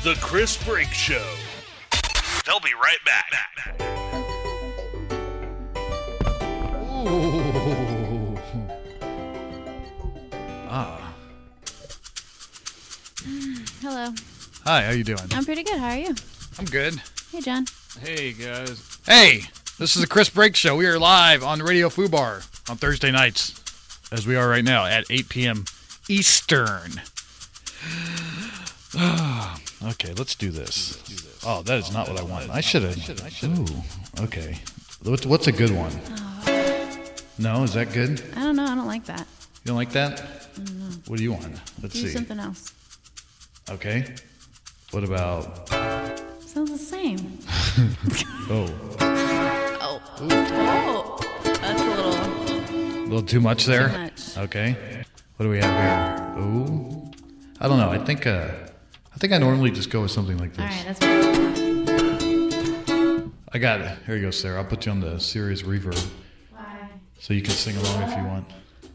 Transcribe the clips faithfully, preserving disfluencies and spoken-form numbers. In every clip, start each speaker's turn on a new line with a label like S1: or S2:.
S1: The Chris Brake Show. They'll be right back.
S2: Ooh. Ah.
S3: Hello.
S2: Hi, how you doing?
S3: I'm pretty good. How are you?
S2: I'm good.
S3: Hey, John.
S4: Hey, guys.
S2: Hey, this is the Chris Brake Show. We are live on Radio Fubar on Thursday nights, as we are right now at eight p.m. Eastern. Okay, let's do this. Oh, that is not what I want. I should have. Ooh, okay. What's, what's a good one? No, is that good?
S3: I don't know. I don't like that.
S2: You don't like that?
S3: I don't know.
S2: What do you want? Let's
S3: Do
S2: see.
S3: something else.
S2: Okay. What about?
S3: Sounds the same.
S2: Oh.
S3: Oh. Oh. That's a little.
S2: A little too much there?
S3: Too much.
S2: Okay. What do we have here? Ooh. I don't know. I think uh, I think I normally just go with something like this.
S3: All right, that's fine.
S2: I got it. Here you go, Sarah. I'll put you on the Sirius reverb.
S3: Why?
S2: So you can sing along if you want.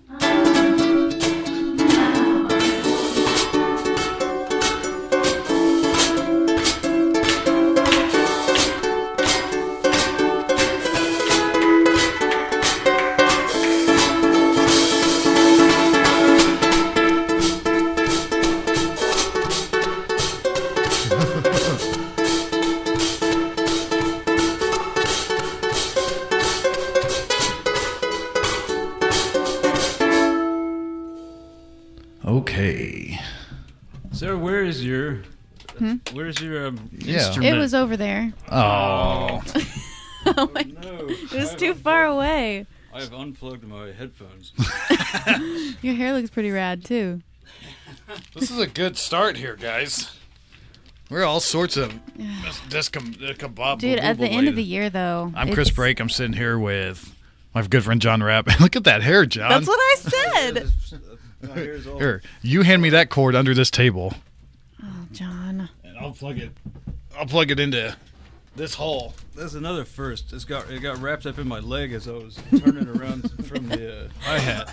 S2: Okay.
S4: Sarah, where is your,
S3: Hmm?
S4: where's your um,
S2: Yeah.
S4: instrument?
S3: It was over there.
S2: Oh.
S3: Oh my!
S4: No.
S3: It was
S4: I
S3: too
S4: have
S3: far
S4: unplugged-
S3: away.
S4: I have unplugged my headphones.
S3: Your hair looks pretty rad too.
S2: This is a good start here, guys. We're all sorts of discombobulated.
S3: Dude, at the end of the year though.
S2: I'm Chris
S3: it's-
S2: Brake. I'm sitting here with my good friend John Rapp. Look at that hair, John.
S3: That's what I said.
S4: My hair's all...
S2: Here, you hand me that cord under this table,
S3: Oh, John.
S2: and I'll plug it. I'll plug it into this hole.
S4: That's another first. It's got it got wrapped up in my leg as I was turning around from the uh, hi-hat.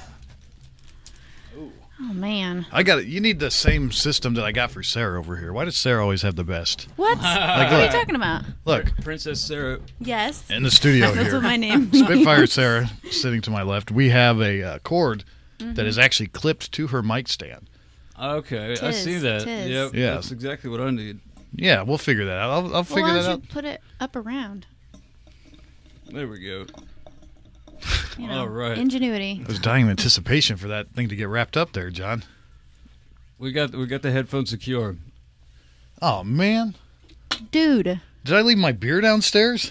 S3: Oh man.
S2: I got it. You need the same system that I got for Sarah over here. Why does Sarah always have the best?
S3: What?
S2: Like,
S3: What are you
S2: look,
S3: talking about?
S2: look
S4: Princess Sarah.
S3: Yes.
S2: in the studio
S3: That's
S2: here.
S3: what my name.
S2: Spitfire Sarah sitting to my left. We have a uh, cord
S3: Mm-hmm.
S2: that is actually clipped to her mic stand.
S4: Okay, I
S3: Tis,
S4: see that.
S3: tis.
S4: Yep,
S2: Yeah.
S4: that's exactly what I need.
S2: Yeah, we'll figure that out. I'll, I'll figure
S3: well, why
S2: that
S3: don't
S2: out.
S3: you put it up around?
S4: There we go.
S3: You know,
S4: All right.
S3: Ingenuity.
S2: I was dying of anticipation for that thing to get wrapped up there, John.
S4: We got we got the headphones secure.
S2: Oh, man.
S3: Dude.
S2: Did I leave my beer downstairs?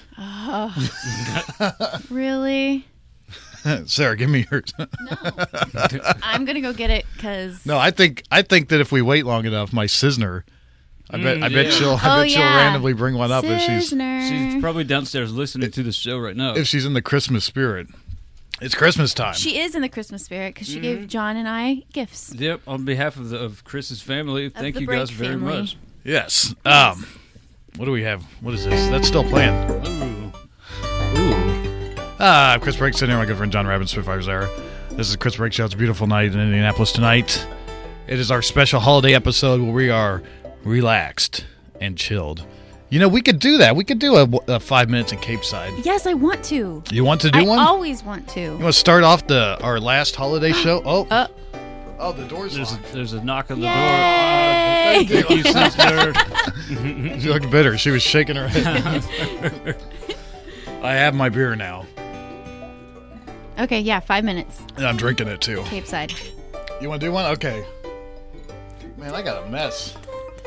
S3: Really?
S2: Sarah, give me yours.
S3: I'm going to go get it because...
S2: No, I think I think that if we wait long enough, my Cisner, I bet
S4: Mm,
S2: I bet
S4: yeah.
S2: she'll I
S3: Oh,
S2: bet she'll
S3: yeah.
S2: randomly bring one up if she's
S4: She's probably downstairs listening to the show right now.
S2: if she's in the Christmas spirit. It's Christmas time.
S3: She is in the Christmas spirit because she
S4: Mm-hmm.
S3: gave John and I gifts.
S4: Yep, on behalf of the, of Chris's family, thank
S3: the
S4: you
S3: Brake
S4: guys very
S3: family.
S4: much.
S2: Yes. Um, what do we have? What is this? That's still playing.
S4: Ooh.
S2: Ooh. Ah, I'm Chris Brake, sitting here with my good friend John Rabbit, Spitfire's there. This is Chris Brake Show. It's a beautiful night in Indianapolis tonight. It is our special holiday episode where we are relaxed and chilled. You know, we could do that. We could do a, a five minutes in Cape Side.
S3: Yes, I want to.
S2: You want to do
S3: I
S2: one?
S3: always want to.
S2: You want to start off the our last holiday show? Oh,
S3: Uh,
S2: oh, the door's
S4: There's a,
S2: locked.
S4: there's a knock on the
S3: Yay!
S4: door. Uh, thank you, sister.
S2: She looked bitter. She was shaking her head. I have my beer now.
S3: okay, yeah, five minutes.
S2: And I'm drinking it too.
S3: Cape Side.
S2: You want to do one? Okay. Man, I got a mess.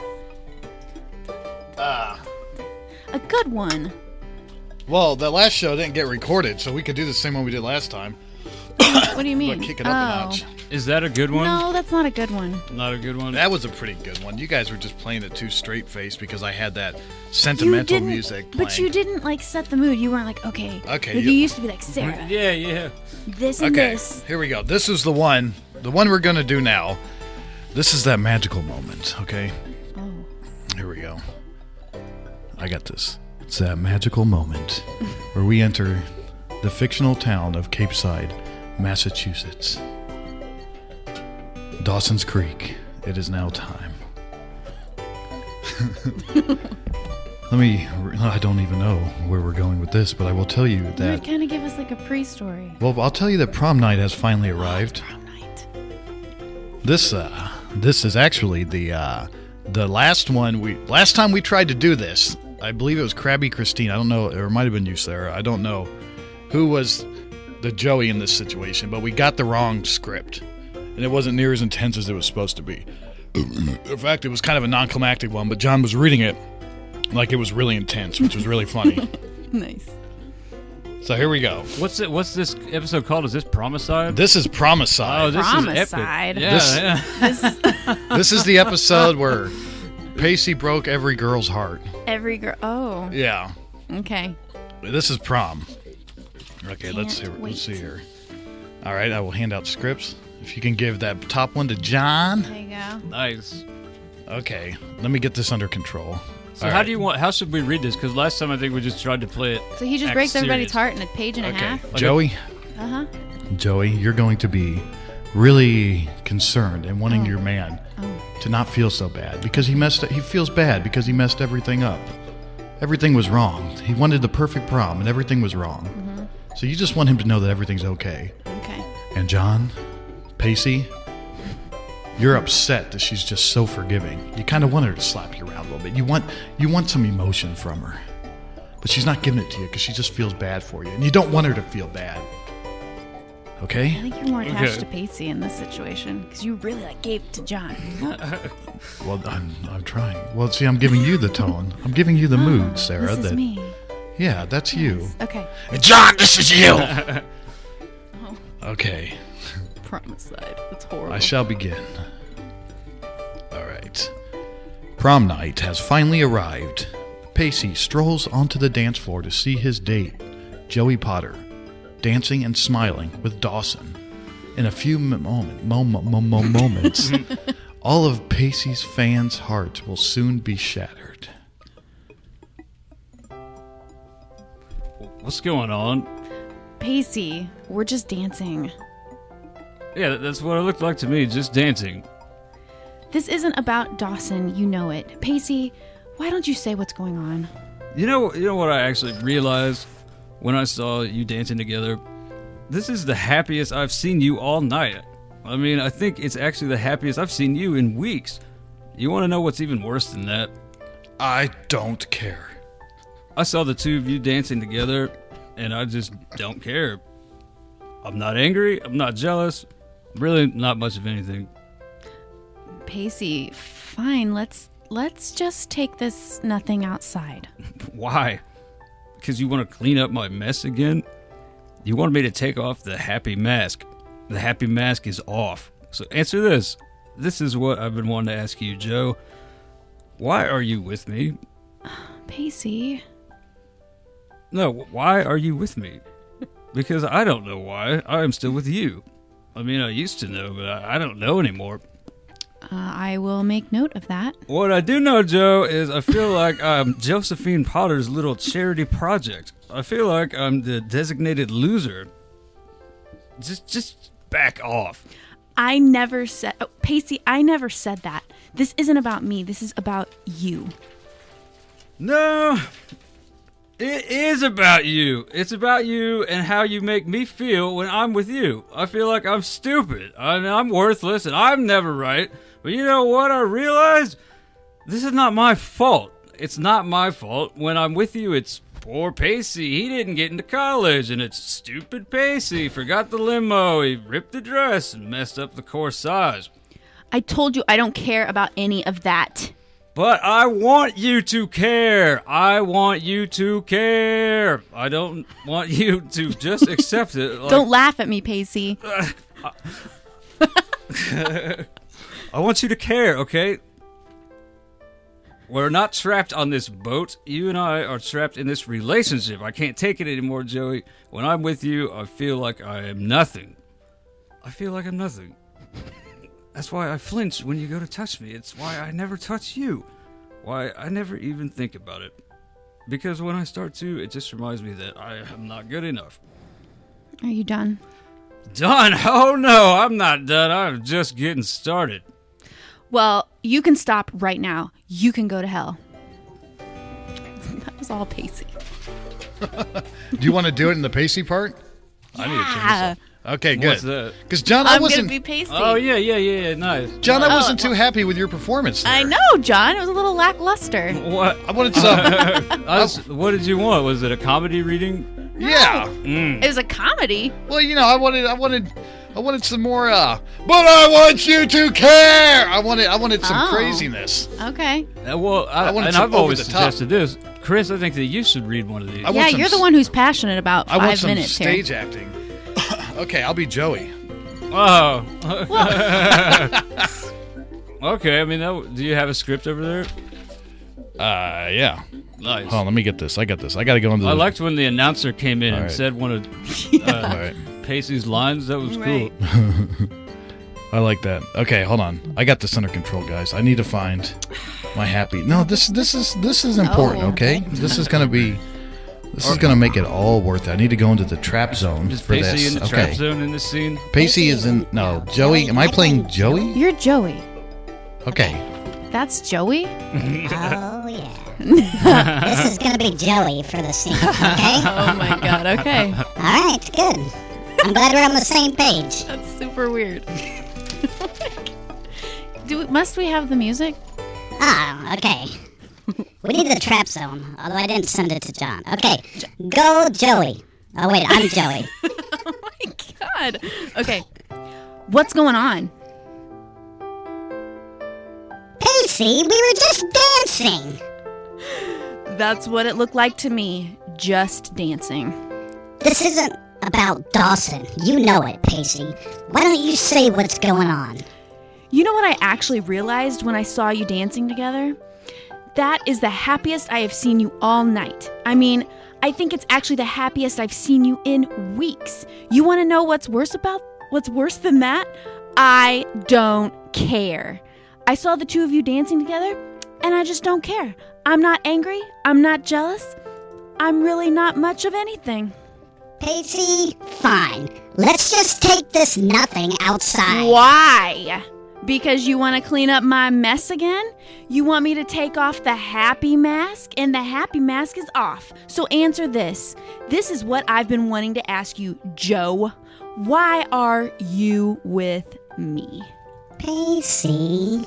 S2: Ah.
S3: A good one.
S2: Well, the last show didn't get recorded, so we could do the same one we did last time.
S3: What do you mean?
S2: But kick it up
S3: oh.
S2: a notch.
S4: Is that a good one?
S3: No, that's not a good one.
S4: Not a good one?
S2: That was a pretty good one. You guys were just playing it too straight-faced because I had that sentimental
S3: you didn't,
S2: music playing.
S3: But you didn't like set the mood. You weren't like, okay.
S2: Okay,
S3: Like,
S2: you-
S3: you used to be like, Sarah,
S4: Yeah, yeah.
S3: this and
S2: Okay,
S3: this.
S2: here we go. This is the one, the one we're going to do now. This is that magical moment, okay?
S3: Oh.
S2: Here we go. I got this. It's that magical moment where we enter the fictional town of Cape Side, Massachusetts. Dawson's Creek. It is now time. Let me. I don't even know where we're going with this, but I will tell you
S3: You would
S2: that.
S3: kind of give us like a pre-story.
S2: Well, I'll tell you that prom night has finally arrived.
S3: Prom night.
S2: This, uh, this is actually the, uh, the last one we. Last time we tried to do this, I believe it was Krabby Christine. I don't know, or it might have been you, Sarah. I don't know who was the Joey in this situation, but we got the wrong script, and it wasn't near as intense as it was supposed to be. In fact, it was kind of a non-climactic one, but John was reading it like it was really intense, which was really funny.
S3: Nice.
S2: So here we go.
S4: What's it? What's this episode called? Is this Promicide?
S2: This is Promicide.
S4: Oh, this
S3: Promicide.
S4: is epic. Yeah,
S2: This-
S4: yeah.
S2: This is the episode where Pacey broke every girl's heart.
S3: Every girl. Oh.
S2: Yeah.
S3: Okay.
S2: This is prom. Okay, let's see.
S3: Can't
S2: Let's see
S3: wait.
S2: here. All right, I will hand out scripts. If you can give that top one to John.
S3: There you go.
S4: Nice.
S2: Okay, let me get this under control.
S4: So
S2: All
S4: how
S2: right.
S4: do you want? How should we read this? Because last time I think we just tried to play it.
S3: So he just
S4: act
S3: breaks everybody's
S4: serious.
S3: heart in a page and a
S2: Okay,
S3: half.
S2: Joey.
S3: Uh huh.
S2: Joey, you're going to be really concerned and wanting your man
S3: Oh.
S2: to not feel so bad because he messed. He feels bad because he messed everything up. Everything was wrong. He wanted the perfect prom, and everything was wrong.
S3: Mm-hmm.
S2: So you just want him to know that everything's okay.
S3: Okay.
S2: And John, Pacey, you're upset that she's just so forgiving. You kind of want her to slap you around a little bit. You want you want some emotion from her, but she's not giving it to you because she just feels bad for you, and you don't want her to feel bad.
S3: I
S2: Okay?
S3: think you're more attached
S4: Okay.
S3: to Pacey in this situation because you really like gave it to John.
S2: Well, I'm I'm trying. Well, see, I'm giving you the tone. I'm giving you the
S3: Oh,
S2: mood, Sarah.
S3: This is
S2: that
S3: me.
S2: yeah, that's you.
S3: Okay.
S2: And John, this is you.
S3: Oh,
S2: Okay.
S3: Promicide. That's horrible.
S2: I shall begin. All right. Prom night has finally arrived. Pacey strolls onto the dance floor to see his date, Joey Potter, dancing and smiling with Dawson. In a few m- moment, mo- mo- mo- mo- moments, all of Pacey's fans' hearts will soon be shattered.
S4: What's going on?
S3: Pacey, we're just dancing.
S4: Yeah, that's what it looked like to me. Just dancing.
S3: This isn't about Dawson, you know it. Pacey, why don't you say what's going on?
S4: You know, you know what I actually realized when I saw you dancing together? This is the happiest I've seen you all night. I mean, I think it's actually the happiest I've seen you in weeks. You want to know what's even worse than that?
S2: I don't care.
S4: I saw the two of you dancing together, and I just don't care. I'm not angry. I'm not jealous. Really, not much of anything.
S3: Pacey, fine, let's let's just take this nothing outside.
S4: Why? Because you want to clean up my mess again? You want me to take off the happy mask. The happy mask is off. So answer this. This is what I've been wanting to ask you, Joe. Why are you with me?
S3: Pacey.
S4: No, why are you with me? Because I don't know why. I am still with you. I mean, I used to know, but I, I don't know anymore.
S3: Uh, I will make note of that.
S4: What I do know, Joe, is I feel like I'm Josephine Potter's little charity project. I feel like I'm the designated loser. Just, just back off.
S3: I never said, oh, Pacey, I never said that. This isn't about me. This is about you.
S4: No, it is about you. It's about you and how you make me feel when I'm with you. I feel like I'm stupid. I I'm worthless and I'm never right. But you know what I realized? This is not my fault. It's not my fault. When I'm with you, it's poor Pacey. He didn't get into college, and it's stupid Pacey. Forgot the limo. He ripped the dress and messed up the corsage.
S3: I told you I don't care about any of that.
S4: But I want you to care. I want you to care. I don't want you to just accept it. Like,
S3: Don't laugh at me, Pacey.
S4: I want you to care, okay? We're not trapped on this boat. You and I are trapped in this relationship. I can't take it anymore, Joey. When I'm with you, I feel like I am nothing. I feel like I'm nothing. That's why I flinch when you go to touch me. It's why I never touch you. Why I never even think about it. Because when I start to, it just reminds me that I am not good enough.
S3: Are you done?
S4: Done? Oh no, I'm not done. I'm just getting started.
S3: Well, you can stop right now. You can go to hell. That was all Pacey.
S2: Do you want to do it in the Pacey part? I need to change
S3: Yeah.
S2: this. Okay,
S4: What's
S2: good.
S4: that?
S2: Because John, I
S3: I'm
S2: wasn't.
S3: gonna be Pacey.
S4: Oh yeah, yeah, yeah, yeah. Nice.
S2: John, I
S3: Oh,
S2: wasn't too
S3: well-
S2: happy with your performance. There.
S3: I know, John. It was a little lackluster.
S4: What?
S2: I wanted some.
S4: I was, what did you want? Was it a comedy reading?
S2: Yeah.
S3: It was a comedy.
S2: Well, you know, I wanted, I wanted, I wanted some more. Uh, but I want you to care. I wanted, I wanted some
S3: Oh.
S2: craziness.
S3: Okay.
S4: Uh, well, I,
S2: I wanted
S4: and
S2: some
S4: I've always
S2: over the top.
S4: suggested this. Chris, I think that you should read one of these.
S2: I want
S3: Yeah,
S2: some
S3: you're the
S2: s-
S3: one who's passionate about
S2: I want
S3: five
S2: some
S3: minutes here.
S2: stage acting. Okay, I'll be Joey.
S4: Oh. Okay. I mean, that, do you have a script over there?
S2: Uh, yeah.
S4: Nice.
S2: Hold on, let me get this. I got this. I got to go into.
S4: I
S2: the,
S4: liked when the announcer came in
S2: All
S4: and
S2: right.
S4: said one of
S2: All
S4: uh,
S2: right.
S4: Pacey's lines. That was
S3: Right.
S4: cool.
S2: I like that. Okay, hold on. I got this under control, guys. I need to find my happy. No, this this is this is important.
S3: Oh.
S2: Okay, this is gonna be. This is gonna make it all worth it. I need to go into the trap zone
S4: Is
S2: for
S4: Pacey
S2: this.
S4: in the
S2: okay.
S4: trap zone in this scene?
S2: Pacey is in. No, Joey. Am I playing Joey?
S3: You're Joey.
S2: Okay.
S3: That's Joey?
S5: Oh, yeah. This is going to be Joey for the scene, okay?
S3: Oh my god, okay.
S5: All right, good. I'm glad we're on the same page.
S3: That's super weird. Do we, must we have the music?
S5: Ah, okay. We need the trap zone, although I didn't send it to John. Okay, go Joey. Oh, wait, I'm Joey.
S3: Oh my god. Okay. What's going on?
S5: Pacey, we were just dancing.
S3: That's what it looked like to me. Just dancing.
S5: This isn't about Dawson. You know it, Pacey. Why don't you say what's going on?
S3: You know what I actually realized when I saw you dancing together? That is the happiest I have seen you all night. I mean, I think it's actually the happiest I've seen you in weeks. You want to know what's worse about what's worse than that? I don't care. I saw the two of you dancing together, and I just don't care. I'm not angry. I'm not jealous. I'm really not much of anything.
S5: Pacey, fine. Let's just take this nothing outside.
S3: Why? Because you want to clean up my mess again? You want me to take off the happy mask? And the happy mask is off. So answer this. This is what I've been wanting to ask you, Joe. Why are you with me?
S5: Pacey.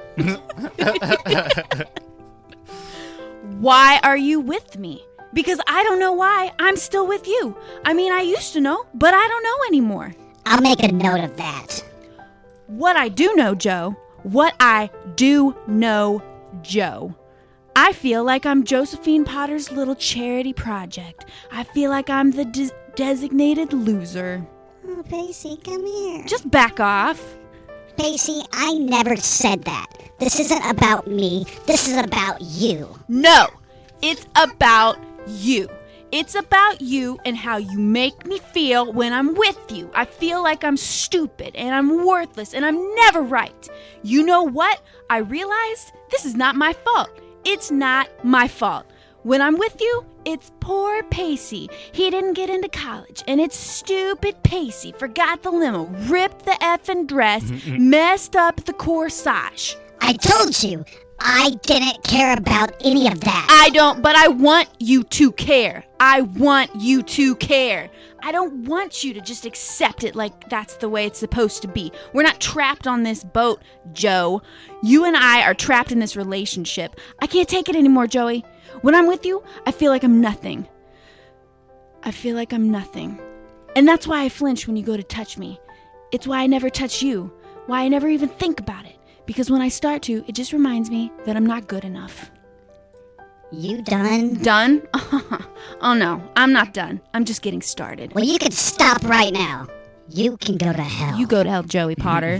S3: Why are you with me? Because I don't know why I'm still with you. I mean, I used to know, but I don't know anymore.
S5: I'll make a note of that.
S3: What I do know, Joe, what I do know, Joe, I feel like I'm Josephine Potter's little charity project. I feel like I'm the des- designated loser.
S5: Oh, Pacey, come here.
S3: Just back off.
S5: Pacey, I never said that. This isn't about me. This is about you.
S3: No, it's about you. It's about you and how you make me feel when I'm with you. I feel like I'm stupid and I'm worthless and I'm never right. You know what? I realized this is not my fault. It's not my fault. When I'm with you, it's poor Pacey. He didn't get into college, and it's stupid Pacey. Forgot the limo, ripped the effing dress, messed up the corsage.
S5: I told you, I didn't care about any of that.
S3: I don't, but I want you to care. I want you to care. I don't want you to just accept it like that's the way it's supposed to be. We're not trapped on this boat, Joe. You and I are trapped in this relationship. I can't take it anymore, Joey. When I'm with you, I feel like I'm nothing. I feel like I'm nothing. And that's why I flinch when you go to touch me. It's why I never touch you. Why I never even think about it. Because when I start to, it just reminds me that I'm not good enough.
S5: You done?
S3: Done? Oh no, I'm not done. I'm just getting started.
S5: Well, you can stop right now. You can go to hell.
S3: You go to hell, Joey Potter.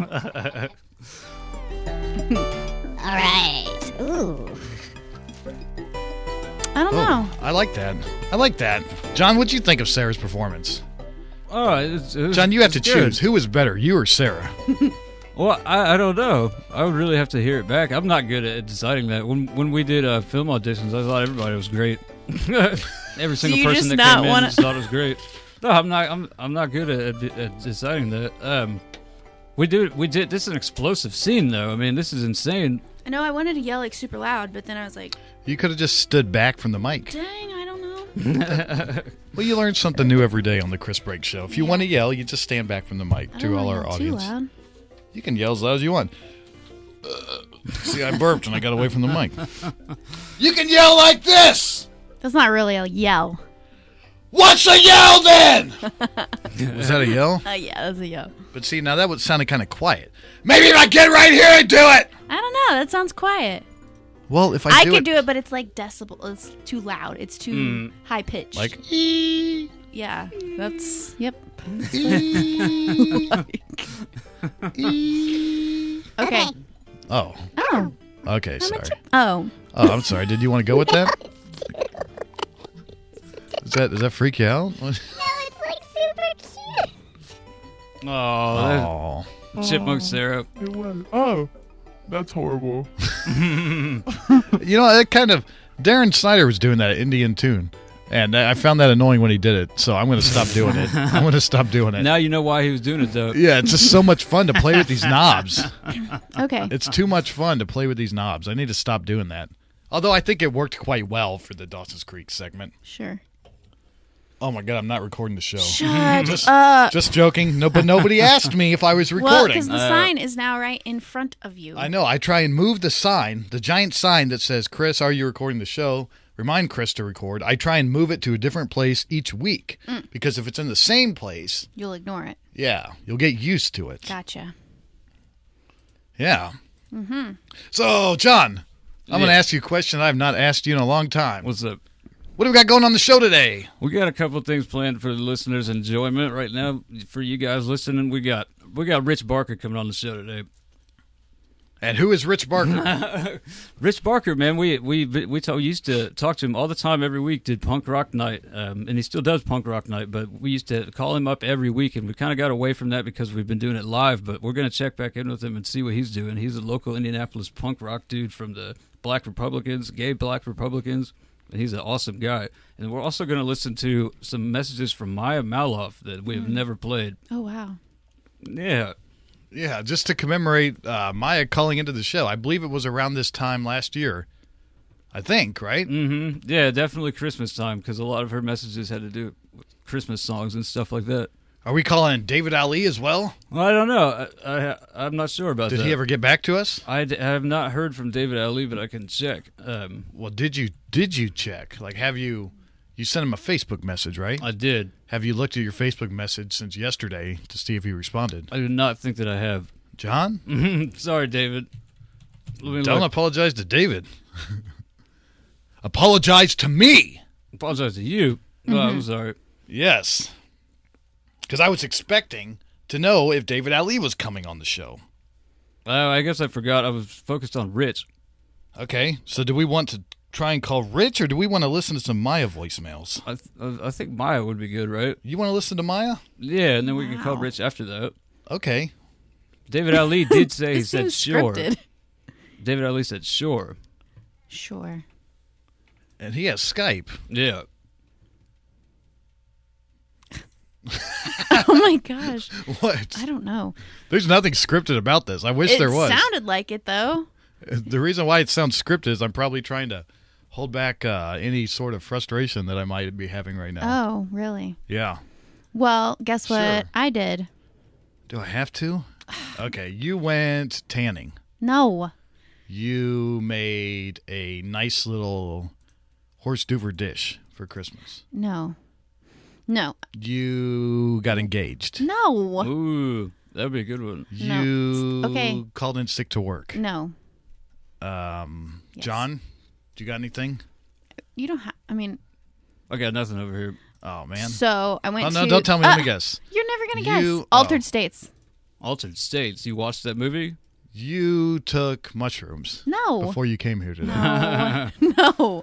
S5: All right. Ooh.
S3: I don't know.
S2: I like that. I like that. John, what'd you think of Sarah's performance?
S4: Oh, it's, it was,
S2: John, you have to
S4: it's good.
S2: choose. Who was better, you or Sarah?
S4: Well, I, I don't know. I would really have to hear it back. I'm not good at deciding that. When when we did uh, film auditions, I thought everybody was great. Every single
S3: you
S4: person
S3: just
S4: that
S3: not
S4: came
S3: wanna-
S4: in just thought it was great. No, I'm not. I'm I'm not good at, at deciding that. Um, We do. We did. This is an explosive scene, though. I mean, this is insane.
S3: I know I wanted to yell like super loud, but then I was like,
S2: You could have just stood back from the mic.
S3: dang, I don't know.
S2: Well, you learn something new every day on the Chris Break Show. If you want to yell, you just stand back from the mic
S3: I
S2: to
S3: don't
S2: all
S3: wanna
S2: our
S3: yell
S2: audience.
S3: Too loud.
S2: You can yell as loud as you want. Uh, see, I burped and I got away from the mic. You can yell like this.
S3: That's not really a yell.
S2: What's a yell then? Was that a yell?
S3: Uh, yeah, that's a yell.
S2: But see, now that would sounded kind of quiet. Maybe if I get right here and do it.
S3: I don't know. That sounds quiet.
S2: Well, if I,
S3: I
S2: do
S3: could
S2: it,
S3: do it, but it's like decibel. It's too loud. It's too high pitched.
S2: like, ee,
S3: yeah, that's yep.
S2: ee, ee.
S3: Okay.
S2: Oh,
S3: Oh.
S2: okay, sorry.
S3: Oh.
S2: Oh, I'm sorry. Did you want to go with that? Is that does that freak you out?
S5: No, it's like super cute.
S4: Oh,
S2: Oh,
S4: that chipmunk syrup.
S6: It was. Oh, that's horrible.
S2: you know that kind of Darren Snyder was doing that Indian tune, and I found that annoying when he did it. So I'm going to stop doing it. I'm going to stop doing it.
S4: Now you know why he was doing it, though.
S2: Yeah, it's just so much fun to play with these knobs.
S3: Okay.
S2: It's too much fun to play with these knobs. I need to stop doing that. Although I think it worked quite well for the Dawson's Creek segment.
S3: Sure.
S2: Oh my god, I'm not recording the show.
S3: Shut
S2: just,
S3: up.
S2: just joking. No, but nobody asked me if I was
S3: Well,
S2: recording.
S3: because the sign is now right in front of you.
S2: I know. I try and move the sign, the giant sign that says, Chris, are you recording the show? Remind Chris to record. I try and move it to a different place each week.
S3: Mm.
S2: Because if it's in the same place,
S3: You'll ignore it.
S2: yeah, you'll get used to it.
S3: Gotcha.
S2: Yeah. Mm-hmm. So, John, I'm going to
S4: Yeah.
S2: ask you a question I've not asked you in a long time.
S4: What's up?
S2: What do we got going on the show today?
S4: We got a couple of things planned for the listeners' enjoyment right now. For you guys listening, we got we got Rich Barker coming on the show today.
S2: And who is Rich Barker?
S4: Rich Barker, man, we we we talk, used to talk to him all the time every week. Did punk rock night, um, and he still does punk rock night. But we used to call him up every week, and we kind of got away from that because we've been doing it live. But we're gonna check back in with him and see what he's doing. He's a local Indianapolis punk rock dude from the Black Republicans, gay Black Republicans. And he's an awesome guy. And we're also going to listen to some messages from Maya Maloff that we have never played.
S3: Oh, wow.
S4: Yeah.
S2: Yeah, just to commemorate uh, Maya calling into the show. I believe it was around this time last year. I think, right?
S4: Mm-hmm. Yeah, definitely Christmas time because a lot of her messages had to do with Christmas songs and stuff like that.
S2: Are we calling David Ali as well?
S4: Well, I don't know. I, I, I'm not sure about
S2: Did
S4: that.
S2: he ever get back to us?
S4: I d- have not heard from David Ali, but I can check. Um,
S2: Well, did you did you check? Like, have you you sent him a Facebook message, right?
S4: I did.
S2: Have you looked at your Facebook message since yesterday to see if he responded?
S4: I do not think that I have.
S2: John?
S4: Sorry, David. Let me
S2: Don't
S4: look.
S2: apologize to David. Apologize to me.
S4: apologize to you. Oh, I'm sorry.
S2: Yes. Because I was expecting to know if David Ali was coming on the show.
S4: Uh, I guess I forgot. I was focused on Rich.
S2: Okay, so do we want to try and call Rich, or do we want to listen to some Maya voicemails?
S4: I th- I think Maya would be good, right?
S2: You want to listen to Maya?
S4: Yeah, and then we can call
S3: Wow.
S4: Rich after that.
S2: Okay.
S4: David Ali did say he
S3: This
S4: said
S3: seems
S4: sure.
S3: scripted.
S4: David Ali said sure.
S3: Sure.
S2: And he has Skype.
S4: Yeah.
S3: Oh my gosh.
S2: What?
S3: I don't know.
S2: There's nothing scripted about this. I wish
S3: It
S2: there was.
S3: sounded like it though.
S2: The reason why it sounds scripted is I'm probably trying to hold back uh, any sort of frustration that I might be having right now.
S3: Oh, really?
S2: Yeah.
S3: Well, guess what
S2: Sure.
S3: I did?
S2: Do I have to? Okay, you went tanning.
S3: No.
S2: You made a nice little horse duver dish for Christmas.
S3: No. No.
S2: You got engaged.
S3: No.
S4: Ooh, that'd be a good one.
S3: No.
S2: You
S3: Okay.
S2: called in sick to work.
S3: No.
S2: Um,
S3: Yes.
S2: John, do you got anything?
S3: You don't have I mean,
S4: I got nothing over here.
S2: Oh, man.
S3: so I went
S2: Oh,
S3: to
S2: no, don't tell me. Let
S3: Ah,
S2: me guess.
S3: You're never going to
S2: You-
S3: guess. Altered
S2: oh.
S3: States.
S4: Altered States. You watched that movie?
S2: You took mushrooms
S3: No.
S2: before you came here today.
S3: No. no.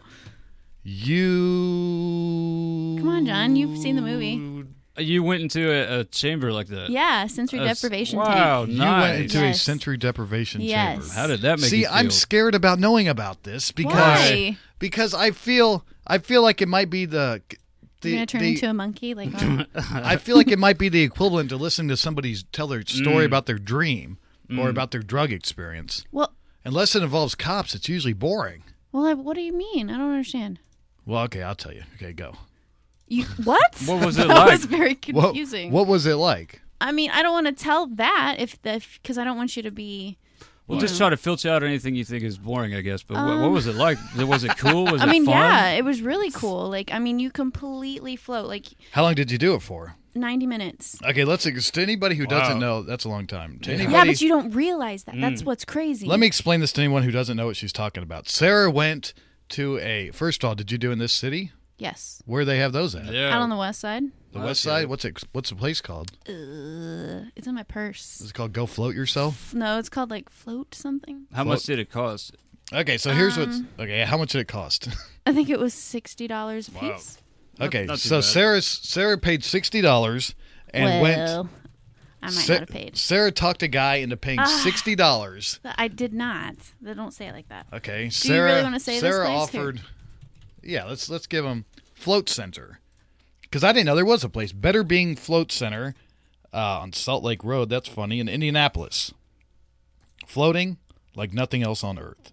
S2: You.
S3: Come on, John. You've seen the movie.
S4: You went into a, a chamber like that.
S3: Yeah, sensory
S4: That's-
S3: deprivation
S4: Wow,
S3: tank.
S2: You
S4: nice.
S2: went into
S3: Yes.
S2: a sensory deprivation
S3: Yes.
S2: chamber.
S4: How did that make
S2: See,
S4: you feel?
S2: I'm scared about knowing about this because
S3: Why?
S2: because I feel I feel like it might be the the,
S3: You're gonna turn
S2: the
S3: into a monkey, like oh.
S2: I feel like it might be the equivalent to listening to somebody tell their story about their dream or about their drug experience.
S3: well,
S2: Unless it involves cops, it's usually boring.
S3: well. I- What do you mean? I don't understand.
S2: Well, okay, I'll tell you. Okay, go.
S3: You what?
S4: What was it
S3: that
S4: like?
S3: was very
S2: What,
S3: confusing.
S2: what was it like?
S3: I mean, I don't want to tell that if the because I don't want you to be.
S4: We'll just try to filter out anything you think is boring, I guess. But what, what was it like? Was it cool? Was
S3: I
S4: it
S3: mean,
S4: fun?
S3: yeah, it was really cool. Like, I mean, you completely float like
S2: How long did you do it for?
S3: ninety minutes.
S2: Okay, let's to anybody who
S4: Wow.
S2: doesn't know, that's a long time. To anybody,
S3: Yeah, but you don't realize that. That's what's crazy.
S2: let me explain this to anyone who doesn't know what she's talking about. Sarah went to a. First of all, did you do in this city?
S3: Yes.
S2: Where they have those at?
S4: Yeah.
S3: Out on the west side.
S2: The west
S4: Okay.
S2: side. What's it? What's the place called?
S3: Uh, it's in my purse.
S2: Is it called Go Float Yourself?
S3: No, it's called like float something.
S4: How much did it cost?
S2: Okay, so here's what's
S3: Um,
S2: okay. How much did it cost?
S3: I think it was sixty dollars a
S4: Wow.
S3: piece.
S2: Okay,
S4: not too
S2: so
S4: bad.
S2: Sarah's Sarah paid sixty dollars and
S3: well,
S2: went.
S3: I might
S2: Sa-
S3: not have paid.
S2: Sarah talked a guy into paying
S3: Ah.
S2: sixty dollars.
S3: I did not. They don't say it like that.
S2: Okay,
S3: you
S2: Sarah.
S3: really wanna say this
S2: Sarah
S3: place?
S2: offered. Yeah, let's let's give them Float Center, because I didn't know there was a place. Better Being Float Center uh, on Salt Lake Road. That's funny, in Indianapolis. Floating like nothing else on earth.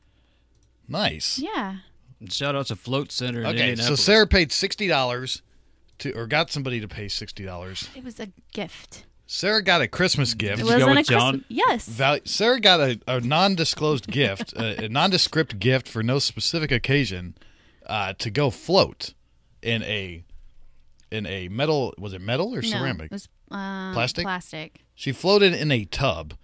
S2: Nice.
S3: Yeah.
S4: Shout out to Float Center in
S2: Okay, so
S4: Indianapolis.
S2: Sarah paid sixty dollars to, or got somebody to pay sixty dollars.
S3: It was a gift.
S2: Sarah got a Christmas gift.
S3: It
S4: you go
S3: wasn't a
S4: with John?
S3: Christmas. Yes.
S2: Val- Sarah got a, a non-disclosed gift, a, a nondescript gift for no specific occasion, uh, to go float in a in a metal. Was it metal or
S3: No,
S2: ceramic?
S3: it was um,
S2: Plastic?
S3: Plastic.
S2: She floated in a tub.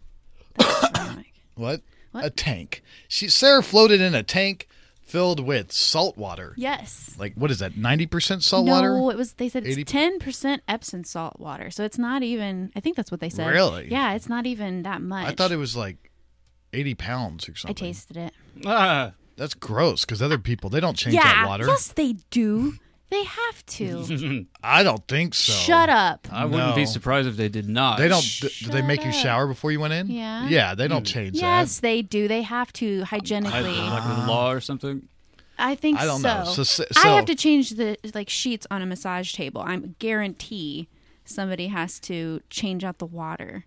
S3: Ceramic.
S2: What?
S3: What?
S2: A tank. She Sarah floated in a tank filled with salt water.
S3: Yes.
S2: Like what is that? Ninety percent salt
S3: no,
S2: water.
S3: it was. They said
S2: eighty
S3: it's ten percent Epsom salt water, so it's not even. I think that's what they said.
S2: Really?
S3: Yeah, it's not even that much.
S2: I thought it was like eighty pounds or
S3: I
S2: something.
S3: tasted it.
S4: Ah,
S2: That's gross because other people they don't change
S3: yeah.
S2: that water.
S3: Yes, they do. They have to.
S2: I don't think so.
S3: Shut up.
S4: I wouldn't be
S2: No.
S4: surprised if they did not.
S2: They don't. D- do they
S3: Shut
S2: make you
S3: up.
S2: shower before you went in?
S3: Yeah.
S2: Yeah, they don't change
S3: Yes, they do. They have to hygienically.
S4: I, like the law or something.
S3: I think
S2: I don't
S3: so.
S2: know. So- so-
S3: I
S2: so-
S3: have to change the like sheets on a massage table. I guarantee somebody has to change out the water.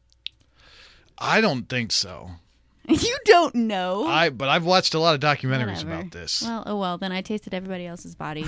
S2: that. I don't think so.
S3: You don't know.
S2: I but I've watched a lot of documentaries
S3: Whatever.
S2: about this.
S3: Well, oh well. Then I tasted everybody else's body.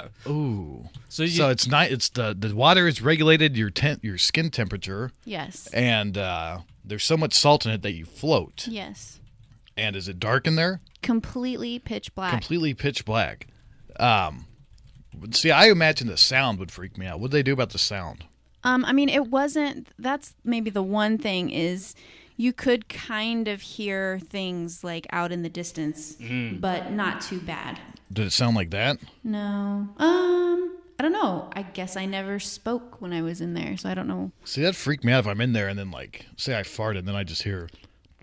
S2: Ooh.
S4: So you,
S2: So it's not. It's the the water is regulated your temp your skin temperature,
S3: Yes.
S2: and uh, there's so much salt in it that you float.
S3: Yes.
S2: And is it dark in there?
S3: Completely pitch black.
S2: Completely pitch black. Um, see, I imagine the sound would freak me out. What would they do about the sound?
S3: Um, I mean, it wasn't. That's maybe the one thing is you could kind of hear things like out in the distance, but not too bad.
S2: Did it sound like that?
S3: No. Um, I don't know. I guess I never spoke when I was in there, so I don't know.
S2: See, that freaked me out if I'm in there and then like say I farted and then I just hear.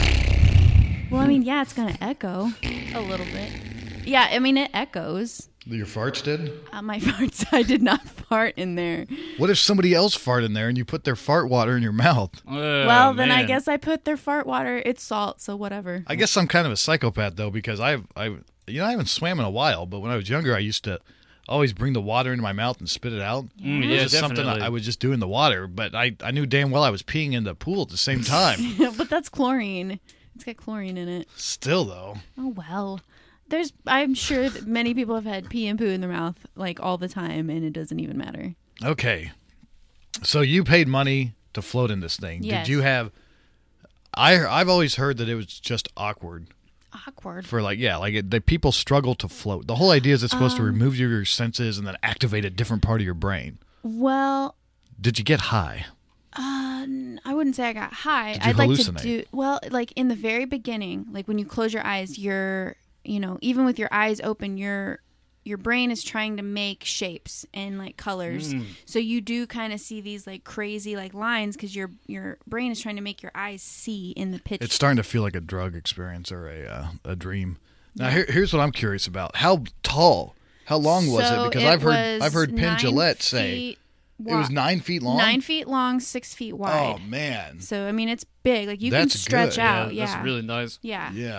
S3: Well, I mean, yeah, it's gonna echo a little bit. Yeah, I mean, it echoes.
S2: Your farts did?
S3: Uh, my farts. I did not fart in there.
S2: What if somebody else farted in there and you put their fart water in your mouth?
S4: Oh,
S3: well, then I
S4: man.
S3: guess I put their fart water. It's salt, so whatever.
S2: I guess I'm kind of a psychopath though because I've I you know I haven't swam in a while, but when I was younger I used to always bring the water into my mouth and spit it out.
S4: Mm,
S2: It was
S4: yeah,
S2: just something
S4: definitely.
S2: I, I was just doing the water, but I, I knew damn well I was peeing in the pool at the same time.
S3: But that's chlorine. It's got chlorine in it.
S2: Still though.
S3: Oh well. There's I'm sure that many people have had pee and poo in their mouth like all the time and it doesn't even matter.
S2: Okay. So you paid money to float in this thing.
S3: Yes.
S2: Did you have I I've always heard that it was just awkward
S3: Awkward.
S2: for like yeah, like it, that people struggle to float. The whole idea is it's supposed
S3: Um,
S2: to remove you of your senses and then activate a different part of your brain.
S3: Well,
S2: Did you get high?
S3: uh, n- I wouldn't say I got high.
S2: Did you
S3: I'd like
S2: hallucinate?
S3: to do well, like in the very beginning, like when you close your eyes, you're, you know, even with your eyes open, your your brain is trying to make shapes and like colors.
S2: Mm.
S3: So you do kind of see these like crazy like lines because your your brain is trying to make your eyes see in the pitch.
S2: It's starting to feel like a drug experience or a uh, a dream. Now here, here's what I'm curious about: how tall, how long was
S3: So
S2: it? Because I've heard
S3: was
S2: I've heard Penn
S3: nine
S2: Jillette say
S3: feet
S2: it was
S3: wa-
S2: nine feet long.
S3: Nine feet long, six feet wide.
S2: Oh man,
S3: So I mean, it's big. Like you
S2: That's
S3: can stretch
S2: good.
S3: out.
S4: Yeah,
S3: Yeah,
S4: that's really nice.
S3: yeah.
S2: yeah.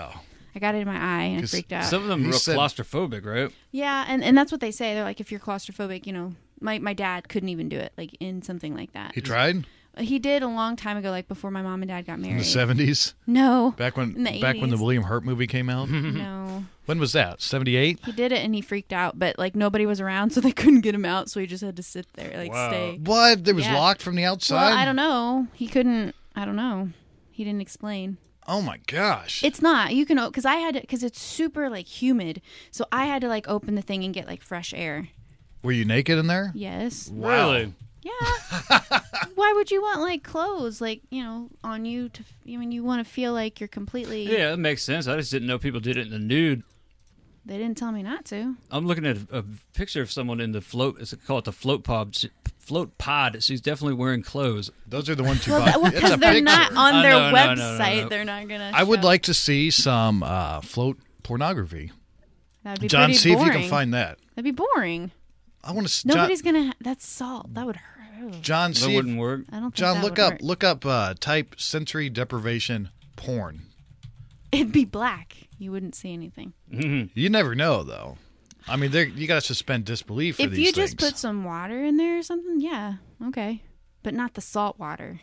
S3: I got it in my eye and I
S2: 'Cause
S3: freaked out.
S4: Some of them
S2: He
S4: are real
S2: said-
S4: claustrophobic, right?
S3: Yeah, and, and that's what they say. They're like, if you're claustrophobic, you know, my, my dad couldn't even do it, like in something like that.
S2: He tried
S3: He did a long time ago, like before my mom and dad got
S2: in
S3: married.
S2: the seventies,
S3: No.
S2: back when
S3: In the
S2: back when the
S3: eighties.
S2: William Hurt movie came out.
S3: No.
S2: When was that? seventy-eight.
S3: He did it and he freaked out, but like nobody was around, so they couldn't get him out, so he just had to sit there, like
S4: Wow.
S3: stay.
S2: What? It was
S3: Yeah.
S2: locked from the outside.
S3: Well, I don't know. He couldn't. I don't know. He didn't explain.
S2: Oh my gosh!
S3: It's not. You can because I had to because it's super like humid, so I had to like open the thing and get like fresh air.
S2: Were you naked in there?
S3: Yes.
S4: Really?
S3: Yeah. Why would you want like clothes like you know on you to? I mean, you want to feel like you're completely.
S4: Yeah, that makes sense. I just didn't know people did it in the nude.
S3: They didn't tell me not to.
S4: I'm looking at a, a picture of someone in the float. It's called the float pod. She- Float pod. She's definitely wearing clothes.
S2: Those are the ones you
S3: Well,
S2: buy.
S3: that, well,
S2: It's a
S3: because they're
S2: picture.
S3: not on
S4: Oh,
S3: their
S4: no, no,
S3: website.
S4: no, no, no.
S3: They're not gonna.
S2: I would
S3: show.
S2: like to see some uh, float pornography.
S3: That'd be
S2: John,
S3: pretty
S2: see
S3: boring.
S2: if you can find that.
S3: That'd be boring.
S2: I want to.
S3: Nobody's gonna. Ha- that's salt. That would hurt.
S2: John, John,
S4: That
S2: see. If,
S4: wouldn't work.
S3: I don't. Think
S2: John,
S3: that
S2: look
S3: would
S2: up.
S3: hurt.
S2: Look up. Uh, type sensory deprivation porn.
S3: It'd be black. You wouldn't see anything.
S2: You never know, though. I mean, there you got to suspend disbelief for
S3: If
S2: these
S3: you just
S2: things.
S3: put some water in there or something, yeah, okay, but not the salt water.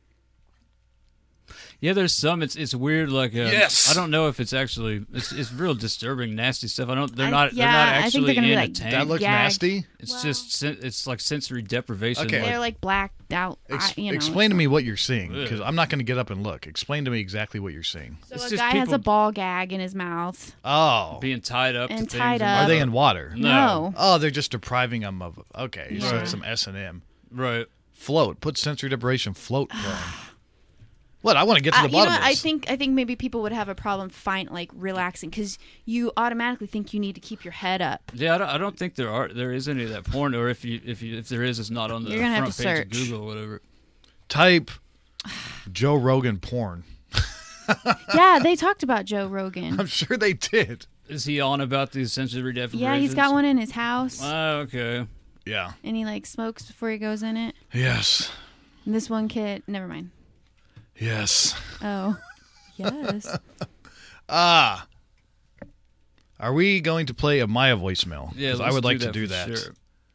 S4: Yeah, there's some. It's it's weird. Like uh,
S2: Yes.
S4: I don't know if it's actually it's it's real disturbing, nasty stuff. I don't. They're
S3: I-
S4: not.
S3: yeah,
S4: they're not
S3: I think
S4: actually
S3: they're gonna be
S4: in a
S3: like
S4: tank.
S2: that looks
S3: Gag.
S2: nasty.
S4: it's
S3: Well-
S4: just sen- it's like sensory deprivation.
S2: Okay.
S4: like-
S3: They're like blacked out.
S2: Ex-
S3: I, you know,
S2: explain to me what you're seeing,
S4: Ugh.
S2: because I'm not going to get up and look. Explain to me exactly what you're seeing.
S3: So
S4: It's
S3: a
S4: just
S3: guy has
S4: people-
S3: a ball gag in his mouth.
S2: Oh,
S4: being tied up
S3: And
S4: to things
S3: tied
S4: and-
S3: up.
S2: are they in water?
S4: No.
S3: No.
S2: Oh, they're just depriving them of. Okay, so
S3: Yeah.
S2: it's some S and M.
S4: Right.
S2: Float. Put sensory deprivation float porn. What? I want to get to
S3: Uh,
S2: the
S3: you know,
S2: bottom
S3: what?
S2: of
S3: I
S2: this.
S3: think I think maybe people would have a problem find like relaxing because you automatically think you need to keep your head up.
S4: Yeah, I don't, I don't think there are there is any of that porn, or if you if you if there is, it's not on the
S3: You're gonna have
S4: front
S3: to
S4: page
S3: search.
S4: of Google or whatever.
S2: Type Joe Rogan porn.
S3: Yeah, they talked about Joe Rogan.
S2: I'm sure they did.
S4: Is he on about these sensory deprivations?
S3: Yeah, he's got one in his house,
S4: Oh, okay.
S2: Yeah.
S3: and he like smokes before he goes in it.
S2: Yes.
S3: And this one kid, never mind.
S2: Yes.
S3: Oh, yes.
S2: Ah. Are we going to play a Maya voicemail?
S4: Yeah,
S2: 'Cause I
S4: let's
S2: would like
S4: do
S2: to do
S4: for
S2: that.
S4: Sure.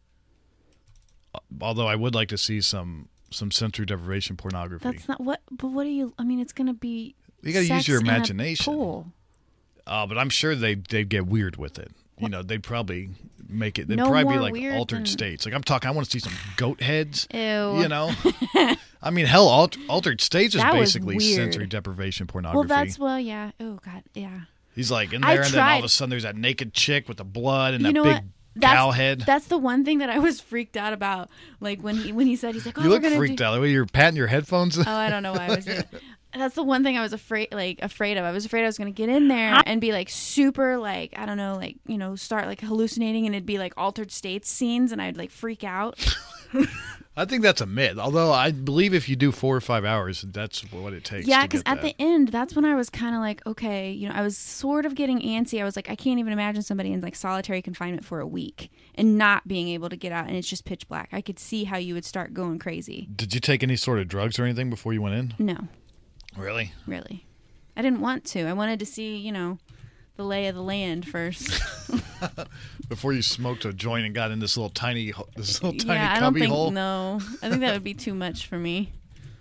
S2: Although I would like to see some some sensory deprivation pornography.
S3: That's not what. But what do you? I mean, it's gonna be.
S2: You gotta use
S3: sex
S2: your
S3: in a
S2: imagination.
S3: pool.
S2: Uh, but I'm sure they they'd get weird with it. You know, they'd probably make it. They'd
S3: No
S2: probably be
S3: more
S2: like
S3: weird
S2: altered
S3: than-
S2: states. Like I'm talking, I want to see some goat heads.
S3: Ew.
S2: You know, I mean, hell, alt- altered states is
S3: That was
S2: basically
S3: weird.
S2: sensory deprivation pornography.
S3: Well, that's well, yeah. Oh God, yeah.
S2: He's like in
S3: I
S2: there, and then all of
S3: tried-
S2: a sudden there's that naked chick with the blood and
S3: You
S2: that
S3: know
S2: big
S3: what? That's,
S2: cow head.
S3: That's the one thing that I was freaked out about. Like when he when he said he's like, oh,
S2: you
S3: we're
S2: look
S3: gonna
S2: freaked
S3: do-
S2: out. The way you're patting your headphones.
S3: Oh, I don't know why I was. Doing That's the one thing I was afraid, like afraid of. I was afraid I was gonna get in there and be like super, like I don't know, like you know, start like hallucinating, and it'd be like altered states scenes, and I'd like freak out.
S2: I think that's a myth. Although I believe if you do four or five hours, that's what it takes.
S3: Yeah,
S2: to
S3: because
S2: get
S3: at
S2: that.
S3: the end, that's when I was kind of like, okay, you know, I was sort of getting antsy. I was like, I can't even imagine somebody in like solitary confinement for a week and not being able to get out, and it's just pitch black. I could see how you would start going crazy.
S2: Did you take any sort of drugs or anything before you went in?
S3: No,
S2: Really?
S3: really, I didn't want to. I wanted to see, you know, the lay of the land first.
S2: Before you smoked a joint and got in this little tiny, ho- this little tiny
S3: yeah, I don't
S2: cubby
S3: think
S2: hole?
S3: no. I think that would be too much for me.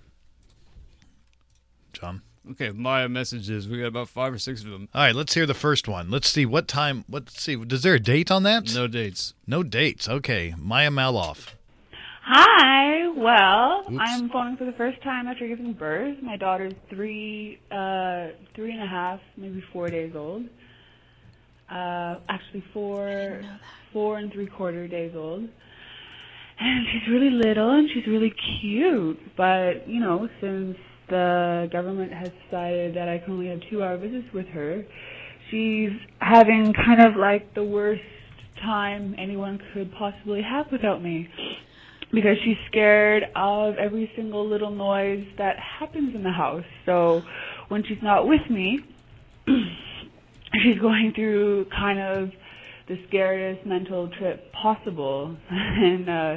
S2: John.
S4: Okay, Maya messages. We got about five or six of them.
S2: All right, let's hear the first one. Let's see what time. Let's see. Is there a date on that?
S4: No dates.
S2: No dates. Okay, Maya Maloff.
S7: Hi. Well,
S2: Oops.
S7: I'm phoning for the first time after giving birth. My daughter's three, uh, three and a half, maybe four days old. Uh, actually, four, four and three quarter days old. And she's really little and she's really cute. But you know, since the government has decided that I can only have two-hour visits with her, she's having kind of like the worst time anyone could possibly have without me. Because she's scared of every single little noise that happens in the house. So when she's not with me, she's going through kind of the scariest mental trip possible. And, uh,